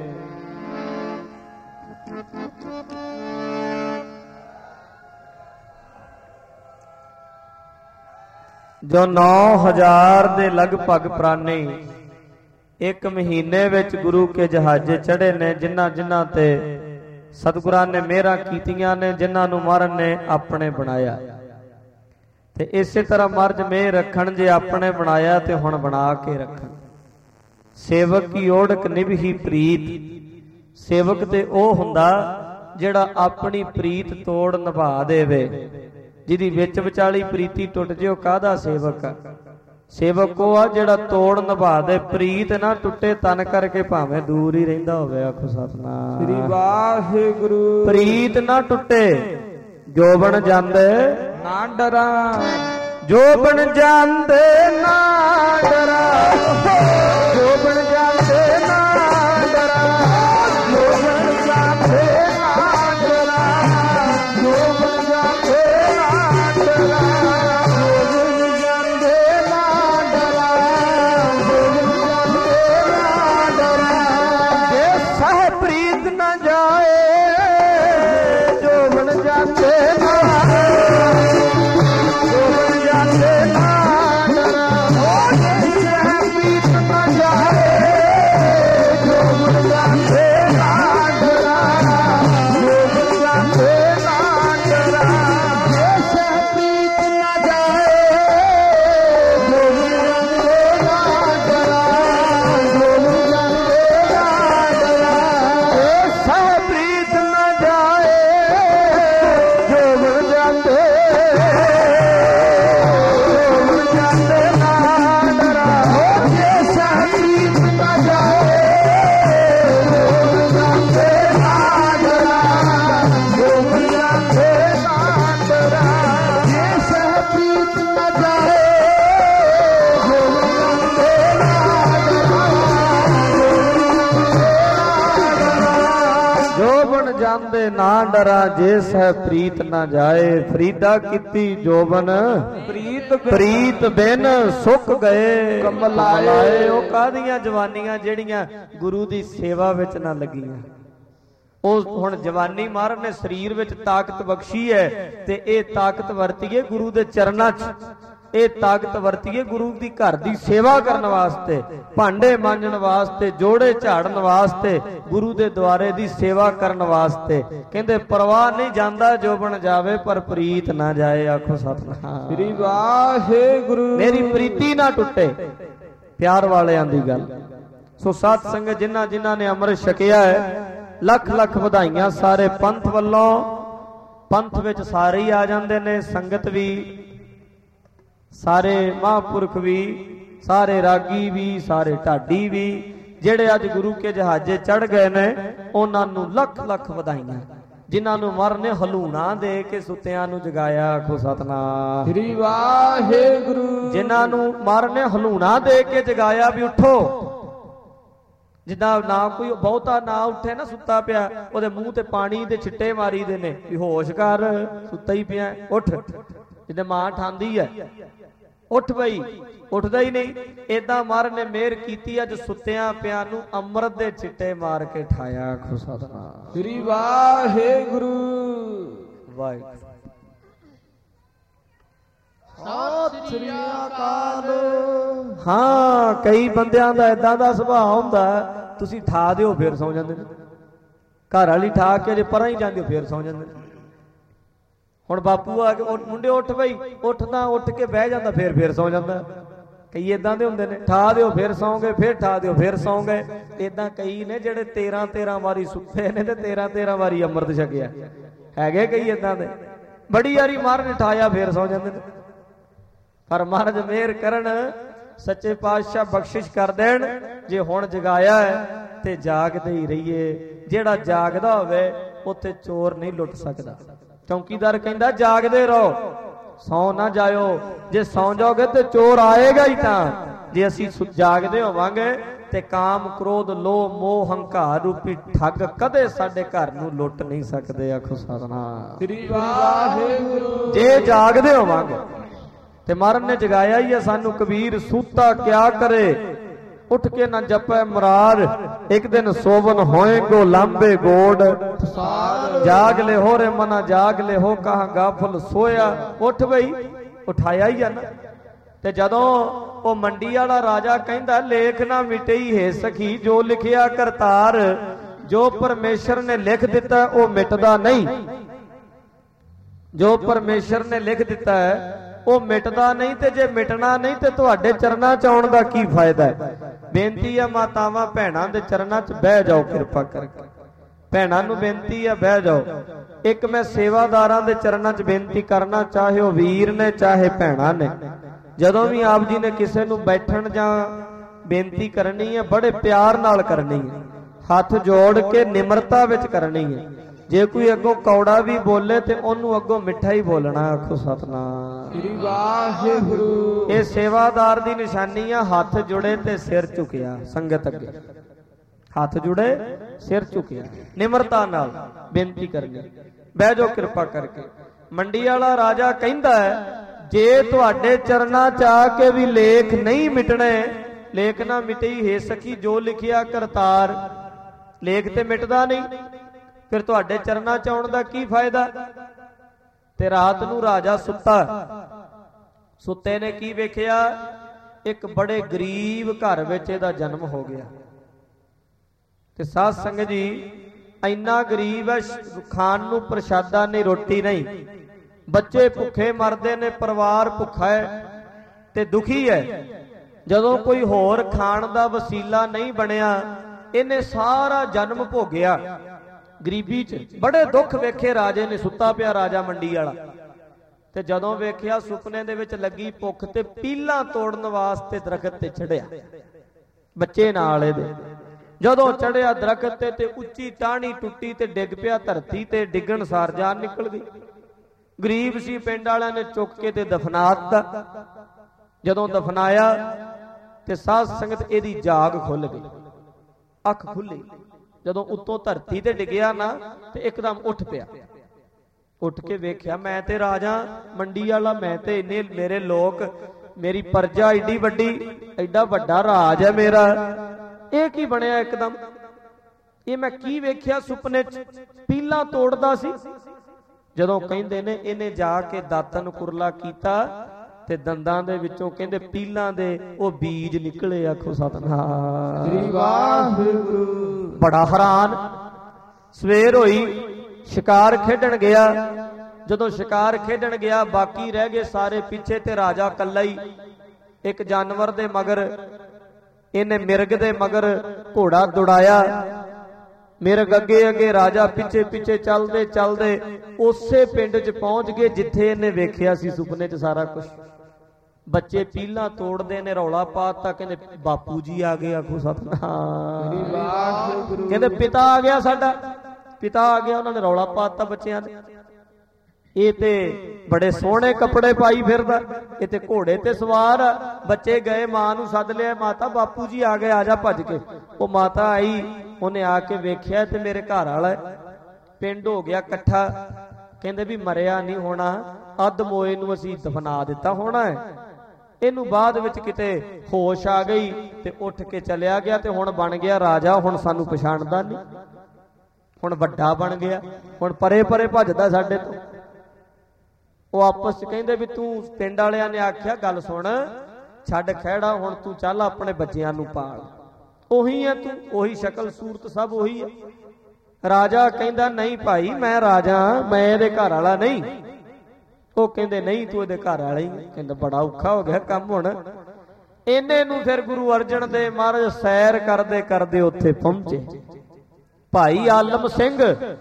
जो 9000 ਦੇ ਲਗਭਗ ਪ੍ਰਾਨੀ ਇੱਕ ਮਹੀਨੇ ਵਿੱਚ ਗੁਰੂ ਕੇ ਜਹਾਜ਼ੇ ਚੜੇ ਨੇ, ਜਿਨ੍ਹਾਂ ਜਿਨ੍ਹਾਂ ਤੇ ਸਤਿਗੁਰਾਂ ਨੇ ਮਿਹਰਾਂ ਕੀਤੀਆਂ ਨੇ, ਜਿਨ੍ਹਾਂ ਨੂੰ ਮਹਾਰਾਜ ਨੇ ਆਪਣੇ ਬਣਾਇਆ। ਤੇ ਇਸੇ ਤਰ੍ਹਾਂ ਮਹਾਰਾਜ ਮਿਹਰ ਰੱਖਣ, ਜੇ ਆਪਣੇ ਬਣਾਇਆ ਤੇ ਹੁਣ ਬਣਾ ਕੇ ਰੱਖਣ। ਸੇਵਕ ਕੀ ਓੜਕ ਨਿਭੀ ਪ੍ਰੀਤ, ਸੇਵਕ ਤੇ ਉਹ ਹੁੰਦਾ ਜਿਹੜਾ ਆਪਣੀ ਪ੍ਰੀਤ ਤੋੜ ਨਿਭਾ ਦੇਵੇ। ਜਿਹਦੀ ਵਿੱਚ ਵਿਚਾਲੀ ਪ੍ਰੀਤੀ ਟੁੱਟ ਜੇ ਉਹ ਕਾਹਦਾ ਸੇਵਕ ਆ? ਸੇਵਕ ਉਹ ਆ ਜਿਹੜਾ ਤੋੜ ਨਿਭਾ ਦੇ, ਪ੍ਰੀਤ ਨਾ ਟੁੱਟੇ ਤਨ ਕਰਕੇ ਭਾਵੇਂ ਦੂਰ ਹੀ ਰਹਿੰਦਾ ਹੋਵੇ। ਆਖੋ ਸਤਿਨਾਮ ਸ੍ਰੀ ਵਾਹਿਗੁਰੂ। ਪ੍ਰੀਤ ਨਾ ਟੁੱਟੇ, ਜੋਬਨ ਜਾਂਦੇ ਨਾ ਡਰਾ, ਜੋਬਨ ਜਾਂਦੇ ਨਾ ਡਰਾ, ਜੋਬਨ ਜਾਂਦੇ ਨਾ ਡਰਾ, ਜੋਬਨ ਜਾਂਦੇ ਨਾ ਡਰਾ, ਜੋਬਨ ਜਾਂਦੇ ਨਾ ਡਰਾ, ਜੋਬਨ ਜਾਂਦੇ ਨਾ ਡਰਾ, ਜੋਬਨ ਜਾਂਦੇ ਨਾ ਡਰਾ। ਜੇ ਸਹਿ ਪ੍ਰੀਤ ਨਾ ਜਾਏ, ਜੋਬਨ ਜਾਂਦੇ ਨਾ, ਜੋਬਨ ਜਾਂਦੇ ਨਾ ਡਰਾ। ਦੇ ਨਾ ਡਰਾਂ ਜੇ ਸਹਿ ਪ੍ਰੀਤ ਨਾ ਜਾਏ। ਫਰੀਦਾ ਕੀਤੀ ਜੋਬਨ ਪ੍ਰੀਤ ਬਿਨ ਸੁੱਕ ਗਏ ਕਮਲਾਏ। ਉਹ ਕਾਹਦੀਆਂ ਜਵਾਨੀਆਂ ਜਿਹੜੀਆਂ ਗੁਰੂ ਦੀ ਸੇਵਾ ਵਿੱਚ ਨਾ ਲੱਗੀਆਂ। ਉਹ ਹੁਣ ਜਵਾਨੀ ਮਹਾਰਾਜ ਨੇ ਸਰੀਰ ਵਿੱਚ ਤਾਕਤ ਬਖਸ਼ੀ ਹੈ ਤੇ ਇਹ ਤਾਕਤ ਵਰਤੀਏ ਗੁਰੂ ਦੇ ਚਰਨਾਂ 'ਚ। ਇਹ ਤਾਕਤ ਵਰਤੀਏ ਗੁਰੂ ਦੀ ਘਰ ਦੀ ਸੇਵਾ ਕਰਨ ਵਾਸਤੇ, ਭਾਂਡੇ ਮਾਂਜਣ ਵਾਸਤੇ, ਜੋੜੇ ਝਾੜਨ ਵਾਸਤੇ, ਗੁਰੂ ਦੇ ਦੁਆਰੇ ਦੀ ਸੇਵਾ ਕਰਨ ਵਾਸਤੇ। ਕਹਿੰਦੇ ਪਰਵਾਹ ਨਹੀਂ ਜਾਂਦਾ ਜੋਬਨ ਜਾਵੇ ਪਰ ਪ੍ਰੀਤ ਨਾ ਜਾਏ। ਆਖੋ ਸਤਿਨਾਮ ਸ੍ਰੀ ਵਾਹਿਗੁਰੂ। ਮੇਰੀ ਪ੍ਰੀਤੀ ਨਾ ਟੁੱਟੇ, ਪਿਆਰ ਵਾਲਿਆਂ ਦੀ ਗੱਲ। ਸੋ ਸਾਧ ਸੰਗਤ ਜਿਨ੍ਹਾਂ ਜਿਨ੍ਹਾਂ ਨੇ ਅੰਮ੍ਰਿਤ ਛਕਿਆ ਹੈ, ਲੱਖ ਲੱਖ ਵਧਾਈਆਂ ਸਾਰੇ ਪੰਥ ਵੱਲੋਂ। ਪੰਥ ਵਿੱਚ ਸਾਰੇ ਹੀ ਆ ਜਾਂਦੇ ਨੇ, ਸੰਗਤ ਵੀ, ਸਾਰੇ ਮਹਾਂਪੁਰਖ ਵੀ, ਸਾਰੇ ਰਾਗੀ ਵੀ, ਸਾਰੇ ਢਾਡੀ ਵੀ। ਜਿਹੜੇ ਅੱਜ ਗੁਰੂ ਕੇ ਜਹਾਜ਼ੇ ਚੜ੍ਹ ਗਏ ਨੇ ਉਹਨਾਂ ਨੂੰ ਲੱਖ ਲੱਖ ਵਧਾਈਆਂ। ਜਿਨ੍ਹਾਂ ਨੂੰ ਮਰ ਨੇ ਹਲੂਣਾ ਦੇ ਕੇ ਸੁੱਤਿਆਂ ਨੂੰ ਜਗਾਇਆ। ਆਖੋ ਸਤਿਨਾਮ ਸ੍ਰੀ ਵਾਹਿਗੁਰੂ। ਜਿਨ੍ਹਾਂ ਨੂੰ ਮਰ ਨੇ ਹਲੂਣਾ ਦੇ ਕੇ ਜਗਾਇਆ ਵੀ ਉੱਠੋ। ਜਿੱਦਾਂ ਨਾ ਕੋਈ ਬਹੁਤਾ ਨਾ ਉੱਠੇ ਨਾ ਸੁੱਤਾ ਪਿਆ, ਉਹਦੇ ਮੂੰਹ ਤੇ ਪਾਣੀ ਦੇ ਛਿੱਟੇ ਮਾਰੀ ਦੇ ਨੇ ਵੀ ਹੋਸ਼ ਕਰ, ਸੁੱਤਾ ਹੀ ਪਿਆ, ਉੱਠ। ਜਿੱਦਾਂ ਮਾਂ ਠਾਂਦੀ ਹੈ, ਉੱਠ ਬਈ, ਉੱਠਦਾ ਹੀ ਨਹੀਂ। ਏਦਾਂ ਮਹਾਰਾਜ ਨੇ ਮਿਹਰ ਕੀਤੀ, ਅੱਜ ਸੁੱਤਿਆਂ ਪਿਆਂ ਨੂੰ ਅੰਮ੍ਰਿਤ ਦੇ ਛਿੱਟੇ ਮਾਰ ਕੇ ਠਾਇਆ। ਆਖੋ ਸਤਿਨਾਮ ਸ੍ਰੀ ਵਾਹਿਗੁਰੂ। ਵਾਹਿਗੁਰੂ ਸਤਿ ਸ੍ਰੀ ਅਕਾਲ। ਹਾਂ, ਕਈ ਬੰਦਿਆਂ ਦਾ ਏਦਾਂ ਦਾ ਸੁਭਾਅ ਹੁੰਦਾ, ਤੁਸੀਂ ਠਾ ਦਿਓ ਫੇਰ ਸੌ ਜਾਂਦੇ ਨੇ। ਘਰ ਵਾਲੀ ਠਾ ਕੇ ਜੇ ਪਰਾਂ ਹੀ ਜਾਂਦੇ ਹੋ ਫੇਰ ਸੌ ਜਾਂਦੇ ਨੇ। ਹੁਣ ਬਾਪੂ ਆ ਕੇ ਮੁੰਡੇ ਉੱਠ ਬਈ, ਉੱਠਦਾ, ਉੱਠ ਕੇ ਬਹਿ ਜਾਂਦਾ, ਫੇਰ ਸੌ ਜਾਂਦਾ। ਕਈ ਏਦਾਂ ਦੇ ਹੁੰਦੇ ਨੇ, ਠਾ ਦਿਓ ਫੇਰ ਸੌਂ ਗਏ, ਫੇਰ ਠਾ ਦਿਓ ਫੇਰ ਸੌਂ ਗਏ। ਏਦਾਂ ਕਈ ਨੇ ਜਿਹੜੇ 13 ਵਾਰੀ ਸੁੱਤੇ ਨੇ ਤੇ 13 ਵਾਰੀ ਅੰਮ੍ਰਿਤ ਛਕਿਆ। ਹੈਗੇ ਕਈ ਏਦਾਂ ਦੇ, ਬੜੀ ਵਾਰੀ ਮਹਾਰਾਜ ਨੇ ਠਾਇਆ ਫੇਰ ਸੌ ਜਾਂਦੇ ਨੇ। ਪਰ ਮਹਾਰਾਜ ਮਿਹਰ ਕਰਨ, ਸੱਚੇ ਪਾਤਸ਼ਾਹ ਬਖਸ਼ਿਸ਼ ਕਰ ਦੇਣ। ਜੇ ਹੁਣ ਜਗਾਇਆ ਹੈ ਤੇ ਜਾਗਦੇ ਹੀ ਰਹੀਏ। ਜਿਹੜਾ ਜਾਗਦਾ ਹੋਵੇ ਉੱਥੇ ਚੋਰ ਨਹੀਂ ਲੁੱਟ ਸਕਦਾ। ਚੌਕੀਦਾਰ ਕਹਿੰਦਾ ਜਾਗਦੇ ਰਹੋ, ਸੌ ਨਾ ਜਾਇਓ। ਜੇ ਸੌ ਜਾਓਗੇ ਤੇ ਚੋਰ ਆਏਗਾ ਹੀ। ਤਾਂ ਜੇ ਅਸੀਂ ਜਾਗਦੇ ਹੋਵਾਂਗੇ ਤੇ ਕਾਮ, ਕ੍ਰੋਧ, ਲੋਭ, ਮੋਹ, ਹੰਕਾਰ ਰੂਪੀ ਠੱਗ ਕਦੇ ਸਾਡੇ ਘਰ ਨੂੰ ਲੁੱਟ ਨਹੀਂ ਸਕਦੇ। ਆਖੋ ਸਤਿਨਾਮ ਸ੍ਰੀ ਵਾਹਿਗੁਰੂ। ਜੇ ਜਾਗਦੇ ਹੋਵਾਂਗੇ ਤੇ ਮਹਾਰਾਜ ਨੇ ਜਗਾਇਆ ਹੀ ਹੈ ਸਾਨੂੰ। ਕਬੀਰ ਸੂਤਾ ਕਿਆ ਕਰੇ, ਉੱਠ ਕੇ ਨਾ ਜਪੈ ਮੁਰਾਰ। ਇੱਕ ਦਿਨ ਸੋਵਨ ਹੋਏਗੋ ਲਾਂਬੇ ਗੋੜ। ਜਾਗ ਲੈ ਹੋ ਰੇ ਮਨਾ ਜਾਗ ਲੈ ਹੋ, ਕਹਾਂ ਗਾਫਲ ਸੋਇਆ। ਉੱਠ ਬਈ, ਉਠਾਇਆ ਹੀ ਆ ਨਾ। ਤੇ ਜਦੋਂ ਉਹ ਮੰਡੀ ਵਾਲਾ ਰਾਜਾ ਕਹਿੰਦਾ ਲੇਖ ਨਾ ਮਿਟਈ ਹੈ ਸਖੀ, ਜੋ ਲਿਖਿਆ ਕਰਤਾਰ। ਜੋ ਪਰਮੇਸ਼ਰ ਨੇ ਲਿਖ ਦਿੱਤਾ ਉਹ ਮਿਟਦਾ ਨਹੀਂ। ਜੋ ਪਰਮੇਸ਼ਰ ਨੇ ਲਿਖ ਦਿੱਤਾ ਹੈ ਉਹ ਮਿਟਦਾ ਨਹੀਂ। ਤੇ ਜੇ ਮਿਟਣਾ ਨਹੀਂ ਤੇ ਤੁਹਾਡੇ ਚਰਨਾਂ 'ਚ ਆਉਣ ਦਾ ਕੀ ਫਾਇਦਾ ਹੈ। ਬੇਨਤੀ ਆ ਮਾਤਾਵਾਂ ਭੈਣਾਂ ਦੇ ਚਰਨਾਂ 'ਚ ਬਹਿ ਜਾਓ, ਕਿਰਪਾ ਕਰਕੇ। ਭੈਣਾਂ ਨੂੰ ਬੇਨਤੀ ਆ ਬਹਿ ਜਾਓ। ਇੱਕ ਮੈਂ ਸੇਵਾਦਾਰਾਂ ਦੇ ਚਰਨਾਂ 'ਚ ਬੇਨਤੀ ਕਰਨਾ, ਚਾਹੇ ਉਹ ਵੀਰ ਨੇ ਚਾਹੇ ਭੈਣਾਂ ਨੇ। ਜਦੋਂ ਵੀ ਆਪ ਜੀ ਨੇ ਕਿਸੇ ਨੂੰ ਬੈਠਣ ਜਾਂ ਬੇਨਤੀ ਕਰਨੀ ਹੈ, ਬੜੇ ਪਿਆਰ ਨਾਲ ਕਰਨੀ ਹੈ, ਹੱਥ ਜੋੜ ਕੇ ਨਿਮਰਤਾ ਵਿੱਚ ਕਰਨੀ ਹੈ। ਜੇ ਕੋਈ ਅੱਗੋਂ ਕੌੜਾ ਵੀ ਬੋਲੇ ਤੇ ਉਹਨੂੰ ਅੱਗੋਂ ਮਿੱਠਾ ਹੀ ਬੋਲਣਾ। ਆਖੋ ਸਤਿਨਾਮ ਸ੍ਰੀ ਵਾਹਿਗੁਰੂ। ਇਹ ਸੇਵਾਦਾਰ ਦੀ ਨਿਸ਼ਾਨੀ ਆ, ਹੱਥ ਜੁੜੇ ਤੇ ਸਿਰ ਝੁਕਿਆ। ਸੰਗਤ ਅੱਗੇ ਹੱਥ ਜੁੜੇ, ਸਿਰ ਝੁਕਿਆ, ਨਿਮਰਤਾ ਨਾਲ ਬੇਨਤੀ ਕਰਨੀ। ਬਹਿ ਜਾਓ ਕਿਰਪਾ ਕਰਕੇ। ਮੰਡੀ ਵਾਲਾ ਰਾਜਾ ਕਹਿੰਦਾ ਜੇ ਤੁਹਾਡੇ ਚਰਨਾਂ 'ਚ ਆ ਕੇ ਵੀ ਲੇਖ ਨਹੀਂ ਮਿਟਣੇ, ਲੇਖ ਨਾ ਮਿਟਈ ਹੈ ਸਖੀ, ਜੋ ਲਿਖਿਆ ਕਰਤਾਰ। ਲੇਖ ਤੇ ਮਿਟਦਾ ਨਹੀਂ, ਫਿਰ ਤੁਹਾਡੇ ਚਰਨਾਂ 'ਚ ਆਉਣ ਦਾ ਕੀ ਫਾਇਦਾ। ਤੇ ਰਾਤ ਨੂੰ ਰਾਜਾ ਸੁੱਤਾ, ਸੁੱਤੇ ਨੇ ਕੀ ਵੇਖਿਆ, ਇੱਕ ਬੜੇ ਗਰੀਬ ਘਰ ਵਿੱਚ ਇਹਦਾ ਜਨਮ ਹੋ ਗਿਆ। ਤੇ ਸਾਧ ਸੰਗਤ ਜੀ, ਇੰਨਾ ਗਰੀਬ ਹੈ, ਖਾਣ ਨੂੰ ਪ੍ਰਸ਼ਾਦਾ ਨਹੀਂ, ਰੋਟੀ ਨਹੀਂ, ਬੱਚੇ ਭੁੱਖੇ ਮਰਦੇ ਨੇ, ਪਰਿਵਾਰ ਭੁੱਖਾ ਹੈ ਤੇ ਦੁਖੀ ਹੈ। ਜਦੋਂ ਕੋਈ ਹੋਰ ਖਾਣ ਦਾ ਵਸੀਲਾ ਨਹੀਂ ਬਣਿਆ, ਇਹਨੇ ਸਾਰਾ ਜਨਮ ਭੋਗਿਆ ਗਰੀਬੀ 'ਚ। ਬੜੇ ਦੁੱਖ ਵੇਖੇ ਰਾਜੇ ਨੇ। ਸੁੱਤਾ ਪਿਆ ਰਾਜਾ ਮੰਡੀ ਵਾਲਾ, ਤੇ ਜਦੋਂ ਵੇਖਿਆ ਸੁਪਨੇ ਦੇ ਵਿੱਚ ਲੱਗੀ ਭੁੱਖ, ਤੇ ਪੀਲਾਂ ਤੋੜਨ ਵਾਸਤੇ ਦਰਖਤ ਤੇ ਚੜਿਆ ਬੱਚੇ ਨਾਲ ਇਹਦੇ। ਜਦੋਂ ਚੜਿਆ ਦਰਖਤ ਤੇ ਉੱਚੀ ਟਾਹਣੀ ਟੁੱਟੀ ਤੇ ਡਿੱਗ ਪਿਆ ਧਰਤੀ ਤੇ। ਡਿੱਗਣ ਸਾਰ ਜਾਨ ਨਿਕਲ ਗਈ। ਗਰੀਬ ਸੀ, ਪਿੰਡ ਵਾਲਿਆਂ ਨੇ ਚੁੱਕ ਕੇ ਤੇ ਦਫਨਾ ਦਿੱਤਾ। ਜਦੋਂ ਦਫਨਾਇਆ ਤੇ ਸਾਧ ਸੰਗਤ ਇਹਦੀ ਜਾਗ ਖੁੱਲ ਗਈ, ਅੱਖ ਖੁੱਲੀ। ਜਦੋਂ ਉੱਤੋਂ ਧਰਤੀ ਤੇ ਡਿੱਗਿਆ ਨਾ ਤੇ ਇੱਕਦਮ ਉੱਠ ਪਿਆ। ਉੱਠ ਕੇ ਵੇਖਿਆ ਮੈਂ ਤੇ ਰਾਜਾ ਮੰਡੀ ਵਾਲਾ, ਮੈਂ ਤੇ ਇੰਨੇ ਮੇਰੇ ਲੋਕ, ਮੇਰੀ ਪ੍ਰਜਾ ਏਡੀ ਵੱਡੀ, ਐਡਾ ਵੱਡਾ ਰਾਜ ਹੈ ਮੇਰਾ, ਇਹ ਕੀ ਬਣਿਆ ਇੱਕਦਮ? ਇਹ ਮੈਂ ਕੀ ਵੇਖਿਆ ਸੁਪਨੇ 'ਚ? ਪੀਲਾਂ ਤੋੜਦਾ ਸੀ। ਜਦੋਂ ਕਹਿੰਦੇ ਨੇ ਇਹਨੇ ਜਾ ਕੇ ਦਾਤਨ ਕੁਰਲਾ ਕੀਤਾ ਤੇ ਦੰਦਾਂ ਦੇ ਵਿੱਚੋਂ ਕਹਿੰਦੇ ਪੀਲਾਂ ਦੇ ਉਹ ਬੀਜ ਨਿਕਲੇ। ਆਖੋ ਸਤਿਨਾਮ ਸ੍ਰੀ ਵਾਹਿਗੁਰੂ। ਬੜਾ ਹੈਰਾਨ। ਸਵੇਰ ਹੋਈ, ਸ਼ਿਕਾਰ ਖੇਡਣ ਗਿਆ। ਜਦੋਂ ਸ਼ਿਕਾਰ ਖੇਡਣ ਗਿਆ ਬਾਕੀ ਰਹਿ ਗਏ ਸਾਰੇ ਪਿੱਛੇ ਤੇ ਰਾਜਾ ਇਕੱਲਾ ਹੀ। ਇੱਕ ਜਾਨਵਰ ਦੇ ਮਗਰ, ਇਹਨੇ ਮਿਰਗ ਦੇ ਮਗਰ ਘੋੜਾ ਦੌੜਾਇਆ, ਮਿਰਗ ਅੱਗੇ ਅੱਗੇ, ਰਾਜਾ ਪਿੱਛੇ ਪਿੱਛੇ ਚੱਲਦੇ ਚੱਲਦੇ ਉਸੇ ਪਿੰਡ 'ਚ ਪਹੁੰਚ ਗਏ ਜਿੱਥੇ ਇਹਨੇ ਵੇਖਿਆ ਸੀ ਸੁਪਨੇ 'ਚ ਸਾਰਾ ਕੁਝ। ਬੱਚੇ ਪੀਲਾਂ ਤੋੜਦੇ ਨੇ, ਰੌਲਾ ਪਾਤਾ, ਕਹਿੰਦੇ ਬਾਪੂ ਜੀ ਆ ਗਏ। ਆਖੋ ਸਤਿਨਾਮ। ਕਹਿੰਦੇ ਪਿਤਾ ਆ ਗਿਆ, ਸਾਡਾ ਪਿਤਾ ਆ ਗਿਆ। ਉਹਨਾਂ ਨੇ ਰੌਲਾ ਪਾਤਾ ਬੱਚਿਆਂ ਨੇ। ਇਹ ਤੇ ਬੜੇ ਸੋਹਣੇ ਕੱਪੜੇ ਪਾਈ ਫਿਰਦਾ, ਇਹ ਤੇ ਘੋੜੇ ਤੇ ਸਵਾਰ ਆ। ਬੱਚੇ ਗਏ, ਮਾਂ ਨੂੰ ਸੱਦ ਲਿਆ, ਮਾਤਾ ਬਾਪੂ ਜੀ ਆ ਗਏ, ਆ ਜਾ ਭੱਜ ਕੇ। ਉਹ ਮਾਤਾ ਆਈ, ਉਹਨੇ ਆ ਕੇ ਵੇਖਿਆ ਤੇ ਮੇਰੇ ਘਰ ਵਾਲਾ ਪਿੰਡ ਹੋ ਗਿਆ ਇਕੱਠਾ। ਕਹਿੰਦੇ ਵੀ ਮਰਿਆ ਨਹੀਂ ਹੋਣਾ, ਅੱਧ ਮੋਏ ਨੂੰ ਅਸੀਂ ਦਫਨਾ ਦਿੱਤਾ ਹੋਣਾ ਹੈ। ਇਹਨੂੰ ਬਾਅਦ ਵਿੱਚ ਕਿਤੇ ਹੋਸ਼ ਆ ਗਈ ਤੇ ਉੱਠ ਕੇ ਚਲਿਆ ਗਿਆ ਤੇ ਹੁਣ ਬਣ ਗਿਆ ਰਾਜਾ। ਹੁਣ ਸਾਨੂੰ ਪਛਾਣਦਾ ਨਹੀਂ, ਹੁਣ ਵੱਡਾ ਬਣ ਗਿਆ, ਹੁਣ ਪਰੇ ਪਰੇ ਭੱਜਦਾ ਸਾਡੇ ਤੋਂ। ਉਹ ਆਪਸ ਚ ਕਹਿੰਦੇ ਵੀ ਤੂੰ, ਪਿੰਡ ਵਾਲਿਆਂ ਨੇ ਆਖਿਆ ਗੱਲ ਸੁਣ, ਛੱਡ ਖਹਿੜਾ, ਹੁਣ ਤੂੰ ਚੱਲ ਆਪਣੇ ਬੱਚਿਆਂ ਨੂੰ ਪਾਲ। ਉਹੀ ਹੈ ਤੂੰ, ਉਹੀ ਸ਼ਕਲ ਸੂਰਤ ਸਭ ਉਹੀ ਹੈ। ਰਾਜਾ ਕਹਿੰਦਾ ਨਹੀਂ ਭਾਈ ਮੈਂ ਰਾਜਾ, ਮੈਂ ਇਹਦੇ ਘਰ ਵਾਲਾ ਨਹੀਂ। ਉਹ ਕਹਿੰਦੇ ਨਹੀਂ ਤੂੰ ਇਹਦੇ ਘਰ ਵਾਲਾ ਹੀ। ਕਹਿੰਦਾ ਬੜਾ ਔਖਾ ਹੋ ਗਿਆ ਕੰਮ ਹੁਣ। ਇਹਨੇ ਨੂੰ ਫਿਰ ਗੁਰੂ ਅਰਜਨ ਦੇਵ ਮਹਾਰਾਜ ਸੈਰ ਕਰਦੇ ਕਰਦੇ ਉੱਥੇ ਪਹੁੰਚੇ। ਭਾਈ ਆਲਮ ਸਿੰਘ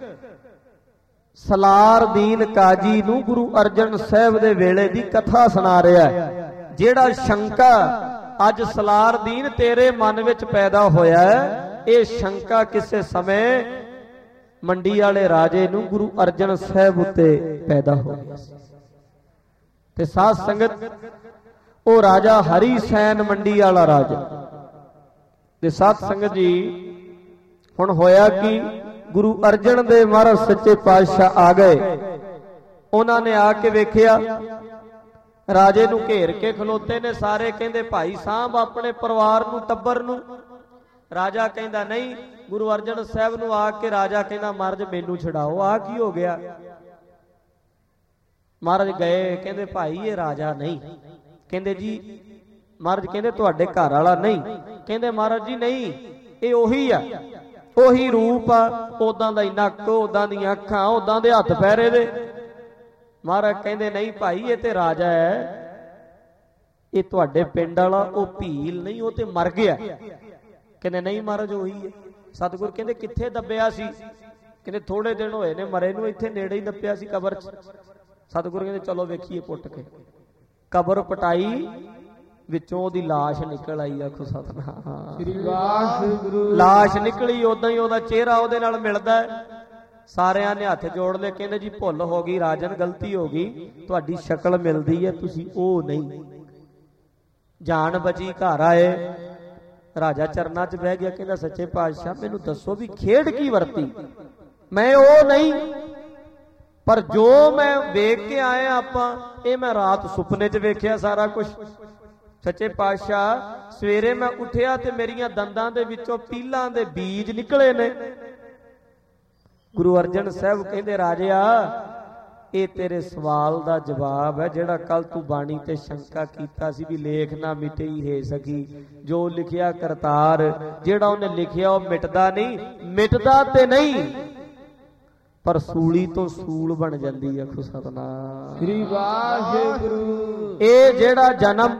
ਸਲਾਰਦੀਨ ਕਾਜੀ ਨੂੰ ਗੁਰੂ ਅਰਜਨ ਸਾਹਿਬ ਦੇ ਵੇਲੇ ਦੀ ਕਥਾ ਸੁਣਾ ਰਿਹਾ ਹੈ। ਜਿਹੜਾ ਸ਼ੰਕਾ ਅੱਜ ਸਲਾਰਦੀਨ ਤੇਰੇ ਮਨ ਵਿੱਚ ਪੈਦਾ ਹੋਇਆ ਹੈ, ਇਹ ਸ਼ੰਕਾ ਕਿਸੇ ਸਮੇਂ ਮੰਡੀ ਵਾਲੇ ਰਾਜੇ ਨੂੰ ਗੁਰੂ ਅਰਜਨ ਸਾਹਿਬ ਉੱਤੇ ਪੈਦਾ ਹੋ ਗਿਆ ਸੀ। ਤੇ ਸਾਧ ਸੰਗਤ, ਉਹ ਰਾਜਾ ਹਰੀ ਸੈਨ ਮੰਡੀ ਵਾਲਾ ਰਾਜਾ। ਤੇ ਸਾਧ ਸੰਗਤ ਜੀ, ਹੁਣ ਹੋਇਆ ਕਿ ਗੁਰੂ ਅਰਜਨ ਦੇਵ ਮਹਾਰਾਜ ਸੱਚੇ ਪਾਤਸ਼ਾਹ ਆ ਗਏ। ਉਹਨਾਂ ਨੇ ਆ ਕੇ ਵੇਖਿਆ, ਰਾਜੇ ਨੂੰ ਘੇਰ ਕੇ ਖਲੋਤੇ ਨੇ ਸਾਰੇ। ਕਹਿੰਦੇ ਭਾਈ ਸਾਹਬ ਆਪਣੇ ਪਰਿਵਾਰ ਨੂੰ, ਟੱਬਰ ਨੂੰ। ਰਾਜਾ ਕਹਿੰਦਾ ਨਹੀਂ। ਗੁਰੂ ਅਰਜਨ ਸਾਹਿਬ ਨੂੰ ਆ ਕੇ ਰਾਜਾ ਕਹਿੰਦਾ ਮਹਾਰਾਜ ਮੈਨੂੰ ਛਡਾਓ, ਆ ਕੀ ਹੋ ਗਿਆ? ਮਹਾਰਾਜ ਗਏ, ਕਹਿੰਦੇ ਭਾਈ ਇਹ ਰਾਜਾ ਨਹੀਂ। ਕਹਿੰਦੇ ਜੀ, ਮਹਾਰਾਜ ਕਹਿੰਦੇ ਤੁਹਾਡੇ ਘਰ ਵਾਲਾ ਨਹੀਂ। ਕਹਿੰਦੇ ਮਹਾਰਾਜ ਜੀ ਨਹੀਂ, ਇਹ ਉਹੀ ਆ, ਉਹੀ ਰੂਪ ਆ, ਉਦਾਂ ਦਾ ਹੀ ਨੱਕ, ਉਦਾਂ ਦੀਆਂ ਅੱਖਾਂ, ਉਦਾਂ ਦੇ ਹੱਥ ਪੈਰ ਇਹਦੇ। ਮਹਾਰਾਜ ਕਹਿੰਦੇ ਨਹੀਂ ਭਾਈ ਇਹ ਤੇ ਰਾਜਾ ਹੈ, ਇਹ ਤੁਹਾਡੇ ਪਿੰਡ ਵਾਲਾ ਉਹ ਭੀਲ ਨਹੀਂ, ਉਹ ਤੇ ਮਰ ਗਿਆ। ਕਹਿੰਦੇ ਨਹੀਂ ਮਹਾਰਾਜ ਉਹੀ ਹੈ। ਸਤਿਗੁਰ ਕਹਿੰਦੇ ਕਿੱਥੇ ਦੱਬਿਆ ਸੀ? ਕਹਿੰਦੇ ਥੋੜੇ ਦਿਨ ਹੋਏ ਨੇ ਮਰੇ ਨੂੰ, ਇੱਥੇ ਨੇੜੇ ਹੀ ਦੱਬਿਆ ਸੀ ਕਬਰ 'ਚ। ਸਤਿਗੁਰ ਕਹਿੰਦੇ ਚਲੋ ਵੇਖੀਏ ਪੁੱਟ ਕੇ। ਕਬਰ ਪਟਾਈ, ਵਿੱਚੋਂ ਉਹਦੀ ਲਾਸ਼ ਨਿਕਲ ਆਈ। ਆਖੋ ਸਤਿਨਾਮ ਸ੍ਰੀ ਵਾਹਿਗੁਰੂ। ਲਾਸ਼ ਨਿਕਲੀ, ਉਦਾਂ ਹੀ ਉਹਦਾ ਚਿਹਰਾ ਉਹਦੇ ਨਾਲ ਮਿਲਦਾ ਹੈ। ਸਾਰਿਆਂ ਨੇ ਹੱਥ ਜੋੜ ਲਏ, ਕਹਿੰਦੇ ਜੀ ਭੁੱਲ ਹੋ ਗਈ ਰਾਜਨ, ਗਲਤੀ ਹੋ ਗਈ, ਤੁਹਾਡੀ ਸ਼ਕਲ ਮਿਲਦੀ ਹੈ, ਤੁਸੀਂ ਉਹ ਨਹੀਂ। ਜਾਨ ਬਚੀ, ਘਰ ਆਏ, ਰਾਜਾ ਚਰਨਾਂ 'ਚ ਬਹਿ ਗਿਆ। ਕਹਿੰਦਾ ਸੱਚੇ ਪਾਤਸ਼ਾਹ ਮੈਨੂੰ ਦੱਸੋ ਵੀ ਖੇਡ ਕੀ ਵਰਤੀ? ਮੈਂ ਉਹ ਨਹੀਂ, ਪਰ ਜੋ ਮੈਂ ਵੇਖ ਕੇ ਆਇਆ ਆਪਾਂ, ਇਹ ਮੈਂ ਰਾਤ ਸੁਪਨੇ 'ਚ ਵੇਖਿਆ ਸਾਰਾ ਕੁਝ। ਸੱਚੇ ਪਾਤਸ਼ਾਹ ਸਵੇਰੇ ਮੈਂ ਉੱਠਿਆ ਤੇ ਮੇਰੀਆਂ ਦੰਦਾਂ ਦੇ ਵਿੱਚੋਂ ਪੀਲਾਂ ਦੇ ਬੀਜ ਨਿਕਲੇ ਨੇ। ਗੁਰੂ ਅਰਜਨ ਸਾਹਿਬ ਕਹਿੰਦੇ ਰਾਜਿਆ, ਇਹ ਤੇਰੇ ਸਵਾਲ ਦਾ ਜਵਾਬ ਹੈ, ਜਿਹੜਾ ਕੱਲ ਤੂੰ ਬਾਣੀ ਤੇ ਸ਼ੰਕਾ ਕੀਤਾ ਸੀ ਵੀ ਲੇਖ ਨਾ ਮਿਟੇ ਹੈ ਸਕੀ, ਜੋ ਲਿਖਿਆ ਕਰਤਾਰ। ਜਿਹੜਾ ਉਹਨੇ ਲਿਖਿਆ ਉਹ ਮਿਟਦਾ ਨਹੀਂ, ਮਿਟਦਾ ਤੇ ਨਹੀਂ, ਪਰ ਸੂਲੀ ਤੋਂ ਸੂਲ ਬਣ ਜਾਂਦੀ ਹੈ। ਆਖੋ ਸਤਿਨਾਮ ਸ੍ਰੀ ਵਾਹਿਗੁਰੂ। ਇਹ ਜਿਹੜਾ ਜਨਮ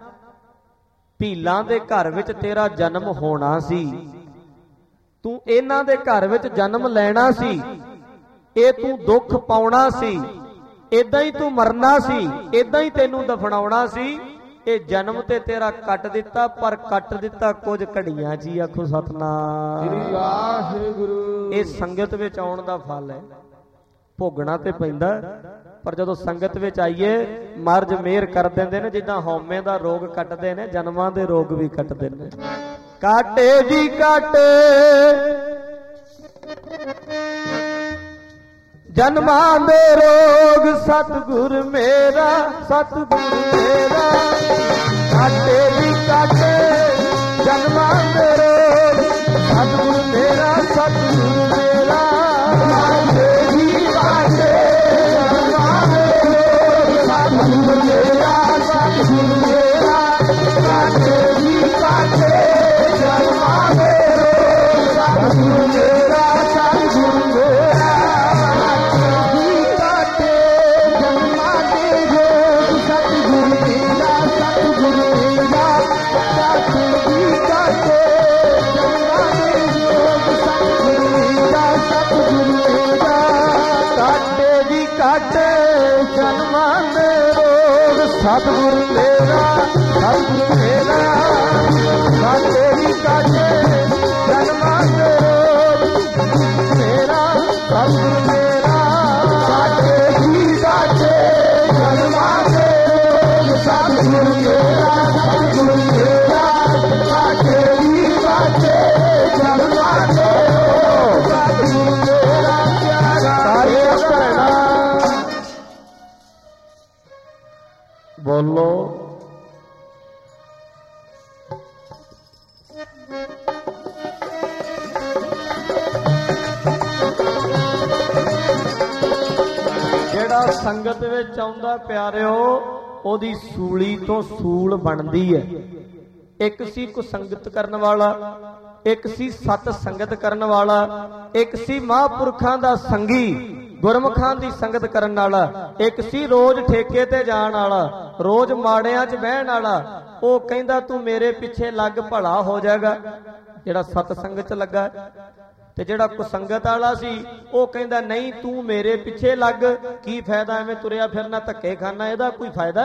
ਭੀਲਾਂ ਦੇ ਘਰ ਵਿੱਚ ਤੇਰਾ ਜਨਮ ਹੋਣਾ ਸੀ, ਤੂੰ ਇਹਨਾਂ ਦੇ ਘਰ ਵਿੱਚ ਜਨਮ ਲੈਣਾ ਸੀ, ਇਹ ਤੂੰ ਦੁੱਖ ਪਾਉਣਾ ਸੀ, ਏਦਾਂ ਹੀ ਤੂੰ ਮਰਨਾ ਸੀ, ਏਦਾਂ ਹੀ ਤੈਨੂੰ ਦਫਨਾਉਣਾ ਸੀ। ਇਹ ਜਨਮ ਤੇ ਤੇਰਾ ਕੱਟ ਦਿੱਤਾ, ਪਰ ਕੱਟ ਦਿੱਤਾ ਕੁਝ ਘੜੀਆਂ 'ਚ ਹੀ। ਆਖੋ ਸਤਿਨਾਮ ਸ੍ਰੀ ਵਾਹਿਗੁਰੂ। ਇਹ ਸੰਗਤ ਵਿੱਚ ਆਉਣ ਦਾ ਫਲ ਹੈ, ਭੋਗਣਾ ਤੇ ਪੈਂਦਾ, ਪਰ ਜਦੋਂ ਸੰਗਤ ਵਿੱਚ ਆਈਏ ਮਹਾਰਾਜ ਮਿਹਰ ਕਰ ਦਿੰਦੇ ਨੇ। ਜਿੱਦਾਂ ਹਉਮੈ ਦਾ ਰੋਗ ਕੱਟਦੇ ਨੇ, ਜਨਮਾਂ ਦੇ ਰੋਗ ਵੀ ਕੱਟਦੇ ਨੇ। ਕਾਟੇ ਜੀ ਕਾਟੇ ਜਨਮਾਂ ਦੇ ਰੋਗ ਸਤਿਗੁਰ ਮੇਰਾ, ਸਤਿਗੁਰ ਮੇਰਾ ਕਾਟੇ ਵੀ ਕਾਟੇ ਜਨਮਾਂ ਦੇ ਰੋਗ ਸਤਿਗੁਰ ਮੇਰਾ, ਸਤਿਗੁਰ ਮੇਰਾ ਕਾਟੇ ਵੀ ਕਾਟੇ ਜਨਮਾਂ ਦੇ ਰੋਗ ਸਤਿਗੁਰ ਮੇਰਾ, ਸਤਿਗੁਰ ਮੇਰਾ ਕਾਟੇ ਵੀ ਕਾਟੇ ਜਨਮਾਂ ਦੇ ਰੋਗ ਸਤਿਗੁਰ ਮੇਰਾ, ਸਤਿਗੁਰ ਮੇਰਾ ਸਤਿਗੁਰ ਮੇਰਾ, ਸਤਿਗੁਰ ਮੇਰਾ ਕਾਟੇ ਵੀ ਕਾਟੇ ਜਨਮਾਂ ਦੇ ਰੋਗ ਮੇਰਾ, ਸਤਿਗੁਰ ਮੇਰਾ ਕਾਟੇ ਵੀ ਕਾਟੇ ਜਨਮਾਂ ਦੇ ਰੋਗ ਸਤਿਗੁਰ ਮੇਰਾ, ਸਤਿਗੁਰ ਮੇਰਾ ਕਾਟੇ ਵੀ ਕਾਟੇ ਜਨਮਾਂ ਦੇ ਰੋਗ ਸਤਿਗੁਰ ਮੇਰਾ ਸਾਰੇ ਭੈਣਾਂ ਬੋਲੋ। ਜਿਹੜਾ ਸੰਗਤ ਵਿੱਚ ਆਉਂਦਾ ਪਿਆਰਿਓ, ਉਹਦੀ ਸੂਲੀ ਤੋਂ ਸੂਲ ਬਣਦੀ ਹੈ। ਇੱਕ ਸੀ ਕੁਸੰਗਤ ਕਰਨ ਵਾਲਾ, ਇੱਕ ਸੀ ਸਤ ਸੰਗਤ ਕਰਨ ਵਾਲਾ, ਇੱਕ ਸੀ ਮਹਾਂਪੁਰਖਾਂ ਦਾ ਸੰਗੀ ਗੁਰਮੁਖਾਂ ਦੀ ਸੰਗਤ ਕਰਨ ਵਾਲਾ, ਇੱਕ ਸੀ ਰੋਜ਼ ਠੇਕੇ ਤੇ ਜਾਣ ਵਾਲਾ, ਰੋਜ਼ ਮਾੜਿਆਂ 'ਚ ਬਹਿਣ ਵਾਲਾ। ਉਹ ਕਹਿੰਦਾ ਤੂੰ ਮੇਰੇ ਪਿੱਛੇ ਲੱਗ ਭਲਾ ਹੋ ਜਾਏਗਾ, ਜਿਹੜਾ ਸਤ ਸੰਗਤ 'ਚ ਲੱਗਾ। ਤੇ ਜਿਹੜਾ ਕੁਸੰਗਤ ਵਾਲਾ ਸੀ ਉਹ ਕਹਿੰਦਾ ਨਹੀਂ ਤੂੰ ਮੇਰੇ ਪਿੱਛੇ ਲੱਗ, ਕੀ ਫਾਇਦਾ ਐਵੇਂ ਤੁਰਿਆ ਫਿਰਨਾ, ਧੱਕੇ ਖਾਣਾ, ਇਹਦਾ ਕੋਈ ਫਾਇਦਾ।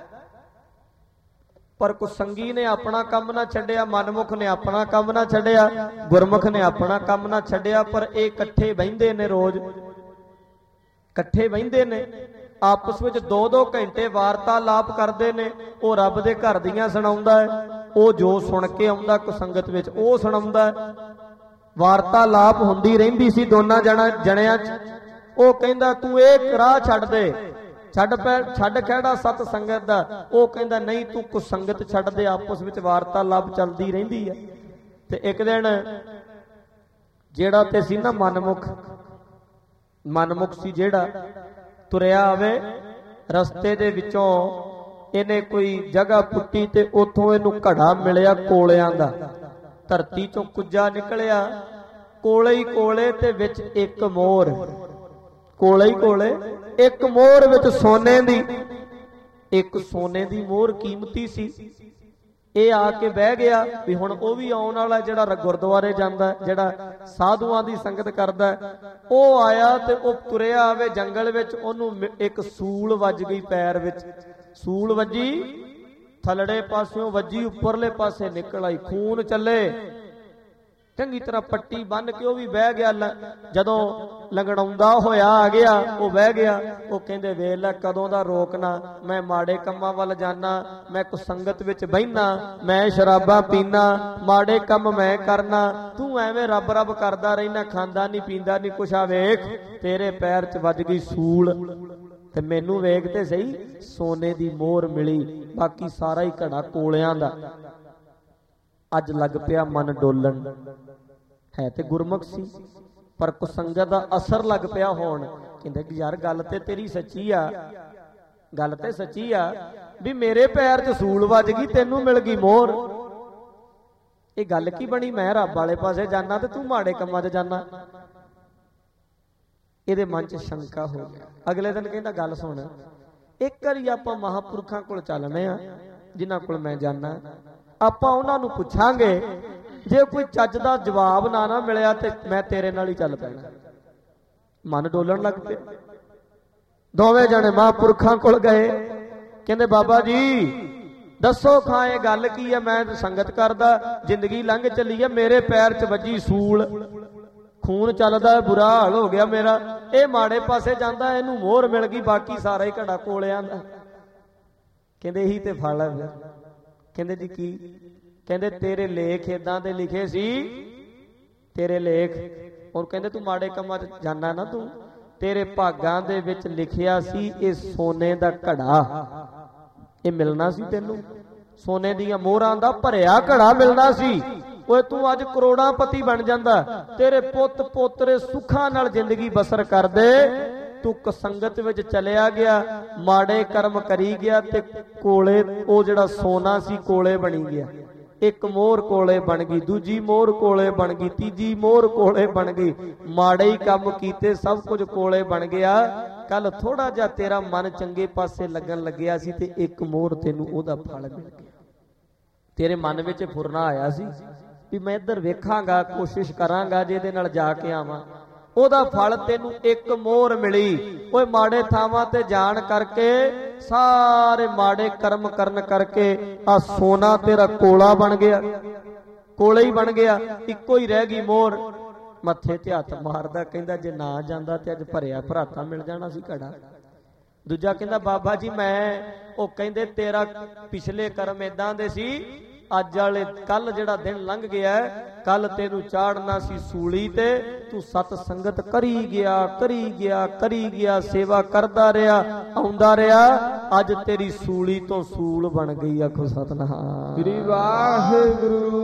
ਪਰ ਕੁਸੰਗੀ ਨੇ ਆਪਣਾ ਕੰਮ ਨਾ ਛੱਡਿਆ, ਮਨਮੁਖ ਨੇ ਆਪਣਾ ਕੰਮ ਨਾ ਛੱਡਿਆ, ਗੁਰਮੁਖ ਨੇ ਆਪਣਾ ਕੰਮ ਨਾ ਛੱਡਿਆ। ਪਰ ਇਹ ਇਕੱਠੇ ਬਹਿੰਦੇ ਨੇ, ਰੋਜ਼ ਇਕੱਠੇ ਬਹਿੰਦੇ ਨੇ, ਆਪਸ ਵਿੱਚ 2-2 ਘੰਟੇ ਵਾਰਤਾਲਾਪ ਕਰਦੇ ਨੇ। ਉਹ ਰੱਬ ਦੇ ਘਰ ਦੀਆਂ ਸੁਣਾਉਂਦਾ ਹੈ, ਉਹ ਜੋ ਸੁਣ ਕੇ ਆਉਂਦਾ ਕੁਸੰਗਤ ਵਿੱਚ ਉਹ ਸੁਣਾਉਂਦਾ ਹੈ। ਵਾਰਤਾਲਾਪ ਹੁੰਦੀ ਰਹਿੰਦੀ ਸੀ ਦੋਨਾਂ ਜਣਿਆਂ 'ਚ। ਉਹ ਕਹਿੰਦਾ ਤੂੰ ਇਹ ਰਾਹ ਛੱਡ ਦੇ, ਛੱਡ ਖਹਿੜਾ ਸਤ ਸੰਗਤ ਦਾ। ਉਹ ਕਹਿੰਦਾ ਨਹੀਂ ਤੂੰ ਕੁਸੰਗਤ ਛੱਡ ਦੇ। ਆਪਸ ਵਿੱਚ ਵਾਰਤਾਲਾਪ ਚੱਲਦੀ ਰਹਿੰਦੀ ਹੈ। ਤੇ ਇੱਕ ਦਿਨ ਜਿਹੜਾ ਤੇ ਸੀ ਨਾ ਮਨਮੁਖ ਸੀ, ਜਿਹੜਾ ਤੁਰਿਆ ਆਵੇ ਰਸਤੇ ਦੇ ਵਿੱਚੋਂ, ਇਹਨੇ ਕੋਈ ਜਗ੍ਹਾ ਪੁੱਟੀ ਤੇ ਉੱਥੋਂ ਇਹਨੂੰ ਘੜਾ ਮਿਲਿਆ ਕੋਲਿਆਂ ਦਾ। ਧਰਤੀ ਚੋਂ ਕੁੱਜਾ ਨਿਕਲਿਆ, ਕੋਲੇ ਹੀ ਕੋਲੇ ਤੇ ਵਿੱਚ ਇੱਕ ਮੋਹਰ, ਕੋਲੇ ਹੀ ਕੋਲੇ ਇੱਕ ਮੋਹਰ ਵਿੱਚ ਸੋਨੇ ਦੀ, ਇੱਕ ਸੋਨੇ ਦੀ ਮੋਹਰ ਕੀਮਤੀ ਸੀ। ਇਹ ਆ ਕੇ ਬਹਿ ਗਿਆ ਵੀ ਹੁਣ ਉਹ ਵੀ ਆਉਣ ਵਾਲਾ, ਜਿਹੜਾ ਗੁਰਦੁਆਰੇ ਜਾਂਦਾ, ਜਿਹੜਾ ਸਾਧੂਆਂ ਦੀ ਸੰਗਤ ਕਰਦਾ। ਉਹ ਆਇਆ ਤੇ ਉਹ ਤੁਰਿਆ ਆਵੇ ਜੰਗਲ ਵਿੱਚ, ਉਹਨੂੰ ਇੱਕ ਸੂਲ ਵੱਜ ਗਈ ਪੈਰ ਵਿੱਚ। ਸੂਲ ਵੱਜੀ, ਥੱਲੜੇ ਪਾਸਿਓਂ ਵੱਜੀ, ਉੱਪਰਲੇ ਪਾਸੇ ਨਿਕਲ ਆਈ, ਖੂਨ ਚੱਲੇ। ਚੰਗੀ ਤਰ੍ਹਾਂ ਪੱਟੀ ਬੰਨ ਕੇ ਉਹ ਵੀ ਬਹਿ ਗਿਆ। ਜਦੋਂ ਲੰਗੜਾਉਂਦਾ ਹੋਇਆ ਆ ਗਿਆ, ਉਹ ਬਹਿ ਗਿਆ। ਉਹ ਕਹਿੰਦੇ ਵੇਖ ਲੈ ਕਦੋਂ ਦਾ ਰੋਕਣਾ, ਮੈਂ ਮਾੜੇ ਕੰਮਾਂ ਵੱਲ ਜਾਣਾ, ਮੈਂ ਕੁਸੰਗਤ ਵਿੱਚ ਬਹਿਨਾ, ਮੈਂ ਸ਼ਰਾਬਾਂ ਪੀਣਾ, ਮਾੜੇ ਕੰਮ ਮੈਂ ਕਰਨਾ, ਤੂੰ ਐਵੇਂ ਰੱਬ ਰੱਬ ਕਰਦਾ ਰਹਿਣਾ, ਖਾਂਦਾ ਨਹੀਂ ਪੀਂਦਾ ਨਹੀਂ ਕੁਛ। ਆ ਵੇਖ ਤੇਰੇ ਪੈਰ 'ਚ ਵੱਜ ਗਈ ਸੂਲ, ਤੇ ਮੈਨੂੰ ਵੇਖ ਤੇ ਸਹੀ ਸੋਨੇ ਦੀ ਮੋਹਰ ਮਿਲੀ, ਬਾਕੀ ਸਾਰਾ ਹੀ ਘੜਾ ਕੋਲਿਆਂ ਦਾ। ਅੱਜ ਲੱਗ ਪਿਆ ਮਨ ਡੋਲਣ। ਹੈ ਤੇ ਗੁਰਮੁਖ ਸੀ, ਪਰ ਕੁਸੰਗਤ ਦਾ ਅਸਰ ਲੱਗ ਪਿਆ ਹੋਣ। ਕਹਿੰਦੇ ਕਿ ਯਾਰ ਗੱਲ ਤੇ ਤੇਰੀ ਸੱਚੀ ਆ, ਗੱਲ ਤੇ ਸੱਚੀ ਆ ਵੀ ਮੇਰੇ ਪੈਰ 'ਚ ਸੂਲ ਵੱਜ ਗਈ, ਤੈਨੂੰ ਮਿਲ ਗਈ ਮੋਹਰ। ਇਹ ਗੱਲ ਕੀ ਬਣੀ? ਮੈਂ ਰੱਬ ਵਾਲੇ ਪਾਸੇ ਜਾਣਾ ਤੇ ਤੂੰ ਮਾੜੇ ਕੰਮਾਂ 'ਚ ਜਾਣਾ। ਇਹਦੇ ਮਨ 'ਚ ਸ਼ੰਕਾ ਹੋ ਗਿਆ। ਅਗਲੇ ਦਿਨ ਕਹਿੰਦਾ ਗੱਲ ਸੁਣ, ਇੱਕ ਵਾਰੀ ਆਪਾਂ ਮਹਾਂਪੁਰਖਾਂ ਕੋਲ ਚੱਲਣੇ ਆ, ਜਿਨ੍ਹਾਂ ਕੋਲ ਮੈਂ ਜਾਣਾ। ਆਪਾਂ ਉਹਨਾਂ ਨੂੰ ਪੁੱਛਾਂਗੇ, ਜੇ ਕੋਈ ਚੱਜ ਦਾ ਜਵਾਬ ਨਾ ਮਿਲਿਆ ਤੇ ਮੈਂ ਤੇਰੇ ਨਾਲ ਹੀ ਚੱਲ ਪੈਣਾ। ਮਨ ਡੋਲਣ ਲੱਗ ਪਿਆ। ਦੋਵੇਂ ਜਣੇ ਮਹਾਂਪੁਰਖਾਂ ਕੋਲ ਗਏ। ਕਹਿੰਦੇ ਬਾਬਾ ਜੀ ਦੱਸੋ ਖਾਂ ਇਹ ਗੱਲ ਕੀ ਹੈ? ਮੈਂ ਸੰਗਤ ਕਰਦਾ, ਜ਼ਿੰਦਗੀ ਲੰਘ ਚੱਲੀ ਹੈ, ਮੇਰੇ ਪੈਰ 'ਚ ਵੱਜੀ ਸੂਲ, ਖੂਨ ਚੱਲਦਾ, ਬੁਰਾ ਹਾਲ ਹੋ ਗਿਆ ਮੇਰਾ। ਇਹ ਮਾੜੇ ਪਾਸੇ ਜਾਂਦਾ, ਇਹਨੂੰ ਮੋਹਰ ਮਿਲ ਗਈ, ਬਾਕੀ ਸਾਰਾ ਹੀ ਘੜਾ ਕੋਲਿਆਂ ਦਾ। ਕਹਿੰਦੇ ਇਹੀ ਤੇ ਫਲ ਹੈ। ਕਹਿੰਦੇ ਜੀ ਕੀ? ਕਹਿੰਦੇ ਤੇਰੇ ਲੇਖ ਏਦਾਂ ਦੇ ਲਿਖੇ ਸੀ, ਤੇਰੇ ਲੇਖ। ਔਰ ਕਹਿੰਦੇ ਤੂੰ ਮਾੜੇ ਕੰਮਾਂ 'ਚ ਜਾਣਾ ਨਾ, ਤੂੰ तेरे भागां दे विच लिखिया सी ये सोने दा घड़ा, ये मिलना सी तैनूं। सोने दियां मोहरां दा भरिया घड़ा मिलना सी। ओए तू अज करोड़ापति बन जांदा, तेरे पुत पोतरे सुखां नाल जिंदगी बसर कर दे। तू कसंगत विच चलिया गया, माड़े कर्म करी गया ते कोले ओ जिहड़ा सोना सी कोले बनी गया। एक मोहर कोले बन गई, दूजी मोहर कोले बन गई, तीजी मोहर कोले बन गई। माड़े ही काम कीते सब कुछ कोले बन गया। कल थोड़ा जिहा तेरा मन चंगे पासे लगन लग्या सी ते एक मोहर तैनूं ओहदा फल मिल गया। तेरे मन विच फुरना आया सी भी मैं इधर वेखांगा, कोशिश करांगा जे इहदे नाल जाके आवां, ओहदा फल तैनूं एक मोहर मिली। ओए माड़े थावां ते जाण करके, सारे माड़े कर्म करन करके आ सोना तेरा कोला बन गया, कोले ही बन गया। इक्को ही रह गई मोहर। मत्थे ते हत्थ मारदा कहंदा जे ना जांदा ते अज भरिया भराता मिल जाना सी घड़ा। दूजा कहंदा बाबा जी मैं ओ कहंदे तेरा पिछले कर्म इदां दे सी, अज वाले कल जिहड़ा दिन लंघ गया, कल तेनू चाड़ना सी सूली ते तू सत संगत करी गया, करी गया, करी गया, सेवा करदा रहा, आउंदा रहा। अज तेरी सूली तो सूल बन गई। आखो सतनाम श्री वाहिगुरु।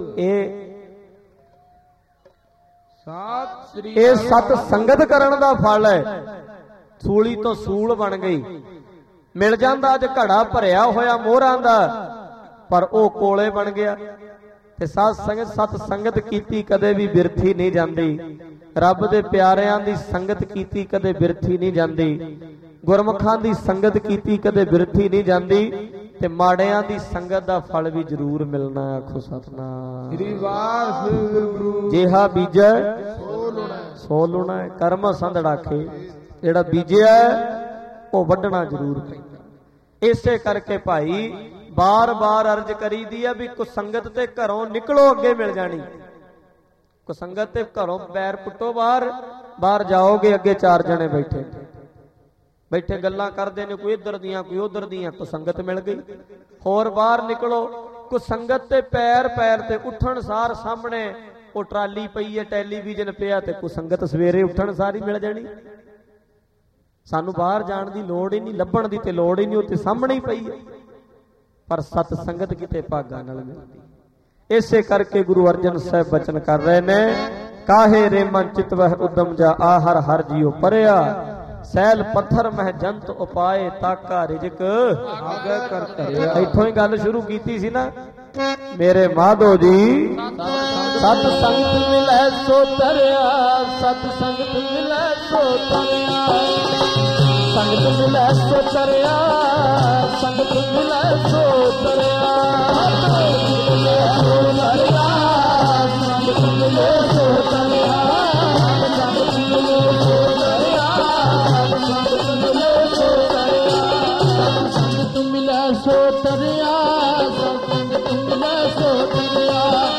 ये सत संगत करन दा फल है। सूली तो सूल बन गई। मिल जांदा अज घड़ा भरिया होया मोहरां दा, पर ओ कोले बन गया। ते साध संगत सत संगत कीती कदे भी बिरथी नहीं जांदी। रब दे प्यारिआं दी संगत कीती कदे बिरथी नहीं जांदी। गुरमुखां दी संगत कीती कदे बिरथी नहीं जांदी। ते माड़िआं दी संगत दा फल भी जरूर मिलना। आखो सतनाम श्री वाहिगुरु। जेहा बीजै सो लुणा है। कर्म संधड़ाखे जिहड़ा बीजिआ ओ वड्ढना जरूर पैंदा। इसे करके भाई बार बार अर्ज करी दी है भी कुसंगत ते घरों निकलो, अगे मिल जानी। कुसंगत ते घरों पैर पुट्टो बाहर, बाहर जाओगे अगे चार जने बैठे बैठे गल्लां करदे ने, कोई इधर दियां कोई उधर दियां। कुसंगत मिल गई। होर बाहर निकलो, कुसंगत ते पैर पैर ते उठण सार सामने वो ट्राली पई है, टैलीविजन पिया, ते कुसंगत सवेरे उठण सारी मिल जानी। सानू बाहर जाण दी लोड़ ही नहीं, लभण दी ते लोड़ ही नहीं, उत्ते सामने ही पई है। पर सत संगत किते भागां नाल मिलदी। इसे करके गुरु अर्जन साहब बचन कर रहे ने, काहे रे मन चित वह उदम जा आहर हर जियो परया, सैल पत्थर मह जंत उपाए ताका रिजक आगे कर धरिया। इथों ही गल शुरू कीती सी ना मेरे माधो जी। सत संगत मिलै सो तरया, सत संगत मिलै सो तरया, संगत मिलै सो तरया, संगत मिलै सो तरया, संगत मिलै सो तरया, संगत मिलै सो तरया, संगत मिलै सो तरया, संगत मिलै सो तरया, संगत मिलै सो तरया, संगत मिलै सो तरया,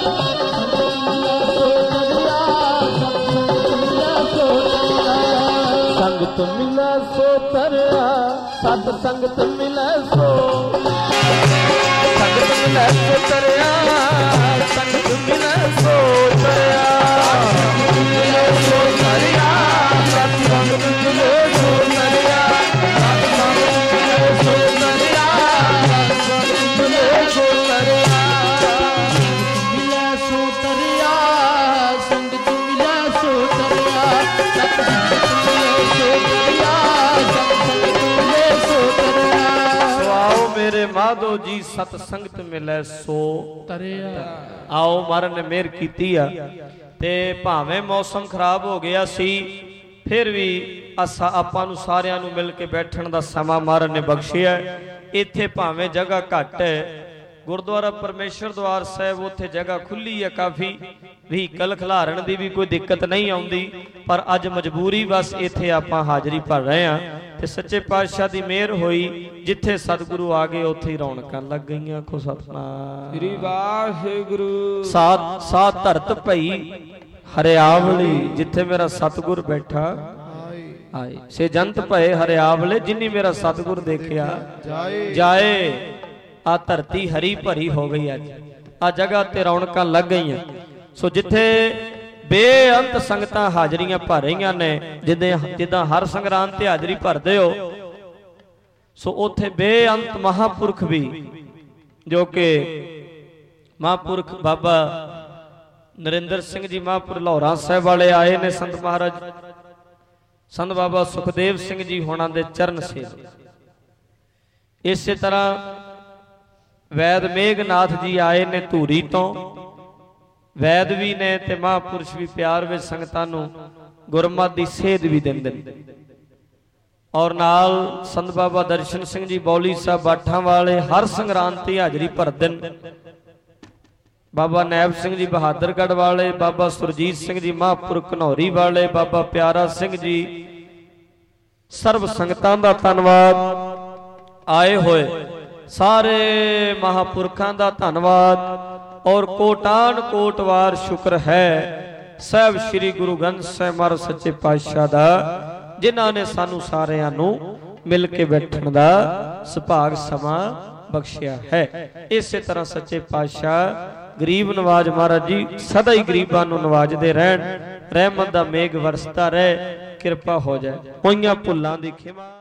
संगत मिलै सो तरया, सत संगत मिलै सो, संगत मिलै सो तरया, संगत मिलै सो तरया, संगत मिलै सो तरया, सत संगत मिलै सो तरया, सत संगत मिलै सो तरया, संगत मिलै सो तरया, मिलै सो तरया, संगत मिलै सो तरया, सत संगत मेरे माधो जी सत संगत मिलै सो तरया। आओ महाराज ने मेहर कीती आ ते भावें मौसम खराब हो गया सी, फिर भी असा आपां नूं सारिआं नूं मिल के बैठण दा समा महाराज ने बख्शिया। इत्थे भावें जगह घट है, गुरुद्वारा परमेश्वर द्वार साहब उत्थे जगह खुली है काफ़ी, व्हीकल खिलारण की भी कोई दिक्कत नहीं आउंदी, पर अज मजबूरी बस इत्थे आपां हाजरी भर रहे हैं। ते सच्चे पातशाह की मेहर होई, जिथे सतगुरु आ गए उत्थे ही रौनकां लग गईयां। आखो सतनाम श्री वाहिगुरु। सात धरत भई हरियावली, जिथे मेरा सतगुर बैठा आए, से जंत भए हरियावले, जिन्नी मेरा सतगुर देखिया जाए। आ धरती हरी भरी हो गई, अज आ जगह ते रौनकां लग गई। सो जिथे ਬੇਅੰਤ ਸੰਗਤਾਂ ਹਾਜ਼ਰੀਆਂ ਭਰ ਰਹੀਆਂ ਨੇ। ਜਿੱਦਾਂ ਹਰ ਸੰਗਰਾਂਦ ਤੇ ਹਾਜ਼ਰੀ ਭਰਦੇ ਹੋ, ਸੋ ਉੱਥੇ ਬੇਅੰਤ ਮਹਾਂਪੁਰਖ ਵੀ, ਜੋ ਕਿ ਮਹਾਂਪੁਰਖ ਬਾਬਾ ਨਰਿੰਦਰ ਸਿੰਘ ਜੀ ਮਹਾਂਪੁਰ ਲਾਹੌਰਾ ਸਾਹਿਬ ਵਾਲੇ ਆਏ ਨੇ। ਸੰਤ ਮਹਾਰਾਜ ਸੰਤ ਬਾਬਾ ਸੁਖਦੇਵ ਸਿੰਘ ਜੀ ਹੋਣਾ ਦੇ ਚਰਨ ਸੇਵਾ। ਇਸੇ ਤਰ੍ਹਾਂ ਵੈਦ ਮੇਘਨਾਥ ਜੀ ਆਏ ਨੇ ਧੂਰੀ ਤੋਂ। ਵੈਦ ਵੀ ਨੇ ਤੇ ਮਹਾਂਪੁਰਸ਼ ਵੀ ਪਿਆਰ ਵਿੱਚ ਸੰਗਤਾਂ ਨੂੰ ਗੁਰਮਤਿ ਦੀ ਸੇਧ ਵੀ ਦਿੰਦੇ ਨੇ। ਔਰ ਨਾਲ ਸੰਤ ਬਾਬਾ ਦਰਸ਼ਨ ਸਿੰਘ ਜੀ ਬੌਲੀ ਸਾਹਿਬ ਬਾਠਾਂ ਵਾਲੇ ਹਰ ਸੰਗਰਾਂਦ ਤੇ ਹਾਜ਼ਰੀ ਭਰਦੇ ਨੇ। ਬਾਬਾ ਨੈਬ ਸਿੰਘ ਜੀ ਬਹਾਦਰਗੜ੍ਹ ਵਾਲੇ, ਬਾਬਾ ਸੁਰਜੀਤ ਸਿੰਘ ਜੀ ਮਹਾਂਪੁਰਖ ਘਨੌਰੀ ਵਾਲੇ, ਬਾਬਾ ਪਿਆਰਾ ਸਿੰਘ ਜੀ, ਸਰਬ ਸੰਗਤਾਂ ਦਾ ਧੰਨਵਾਦ। ਆਏ ਹੋਏ ਸਾਰੇ ਮਹਾਂਪੁਰਖਾਂ ਦਾ ਧੰਨਵਾਦ ਔਰ ਕੋਟਾਨ ਕੋਟ ਵਾਰ ਸ਼ੁਕਰ ਹੈ ਸਾਹਿਬ ਸ੍ਰੀ ਗੁਰੂ ਗ੍ਰੰਥ ਸਾਹਿਬ ਮਹਾਰਾਜ ਸੱਚੇ ਪਾਤਸ਼ਾਹ ਦਾ, ਜਿਨ੍ਹਾਂ ਨੇ ਸਾਨੂੰ ਸਾਰਿਆਂ ਨੂੰ ਮਿਲ ਕੇ ਬੈਠਣ ਦਾ ਸੁਭਾਗ ਸਮਾਂ ਬਖਸ਼ਿਆ ਹੈ। ਇਸੇ ਤਰ੍ਹਾਂ ਸੱਚੇ ਪਾਤਸ਼ਾਹ ਗਰੀਬ ਨਵਾਜ ਮਹਾਰਾਜ ਜੀ ਸਦਾ ਹੀ ਗਰੀਬਾਂ ਨੂੰ ਨਵਾਜਦੇ ਰਹਿਣ। ਰਹਿਮਤ ਦਾ ਮੇਘ ਵਰਸਦਾ ਰਹੇ, ਕਿਰਪਾ ਹੋ ਜਾਏ। ਹੋਈਆਂ ਭੁੱਲਾਂ ਦੀ ਖਿਮਾ।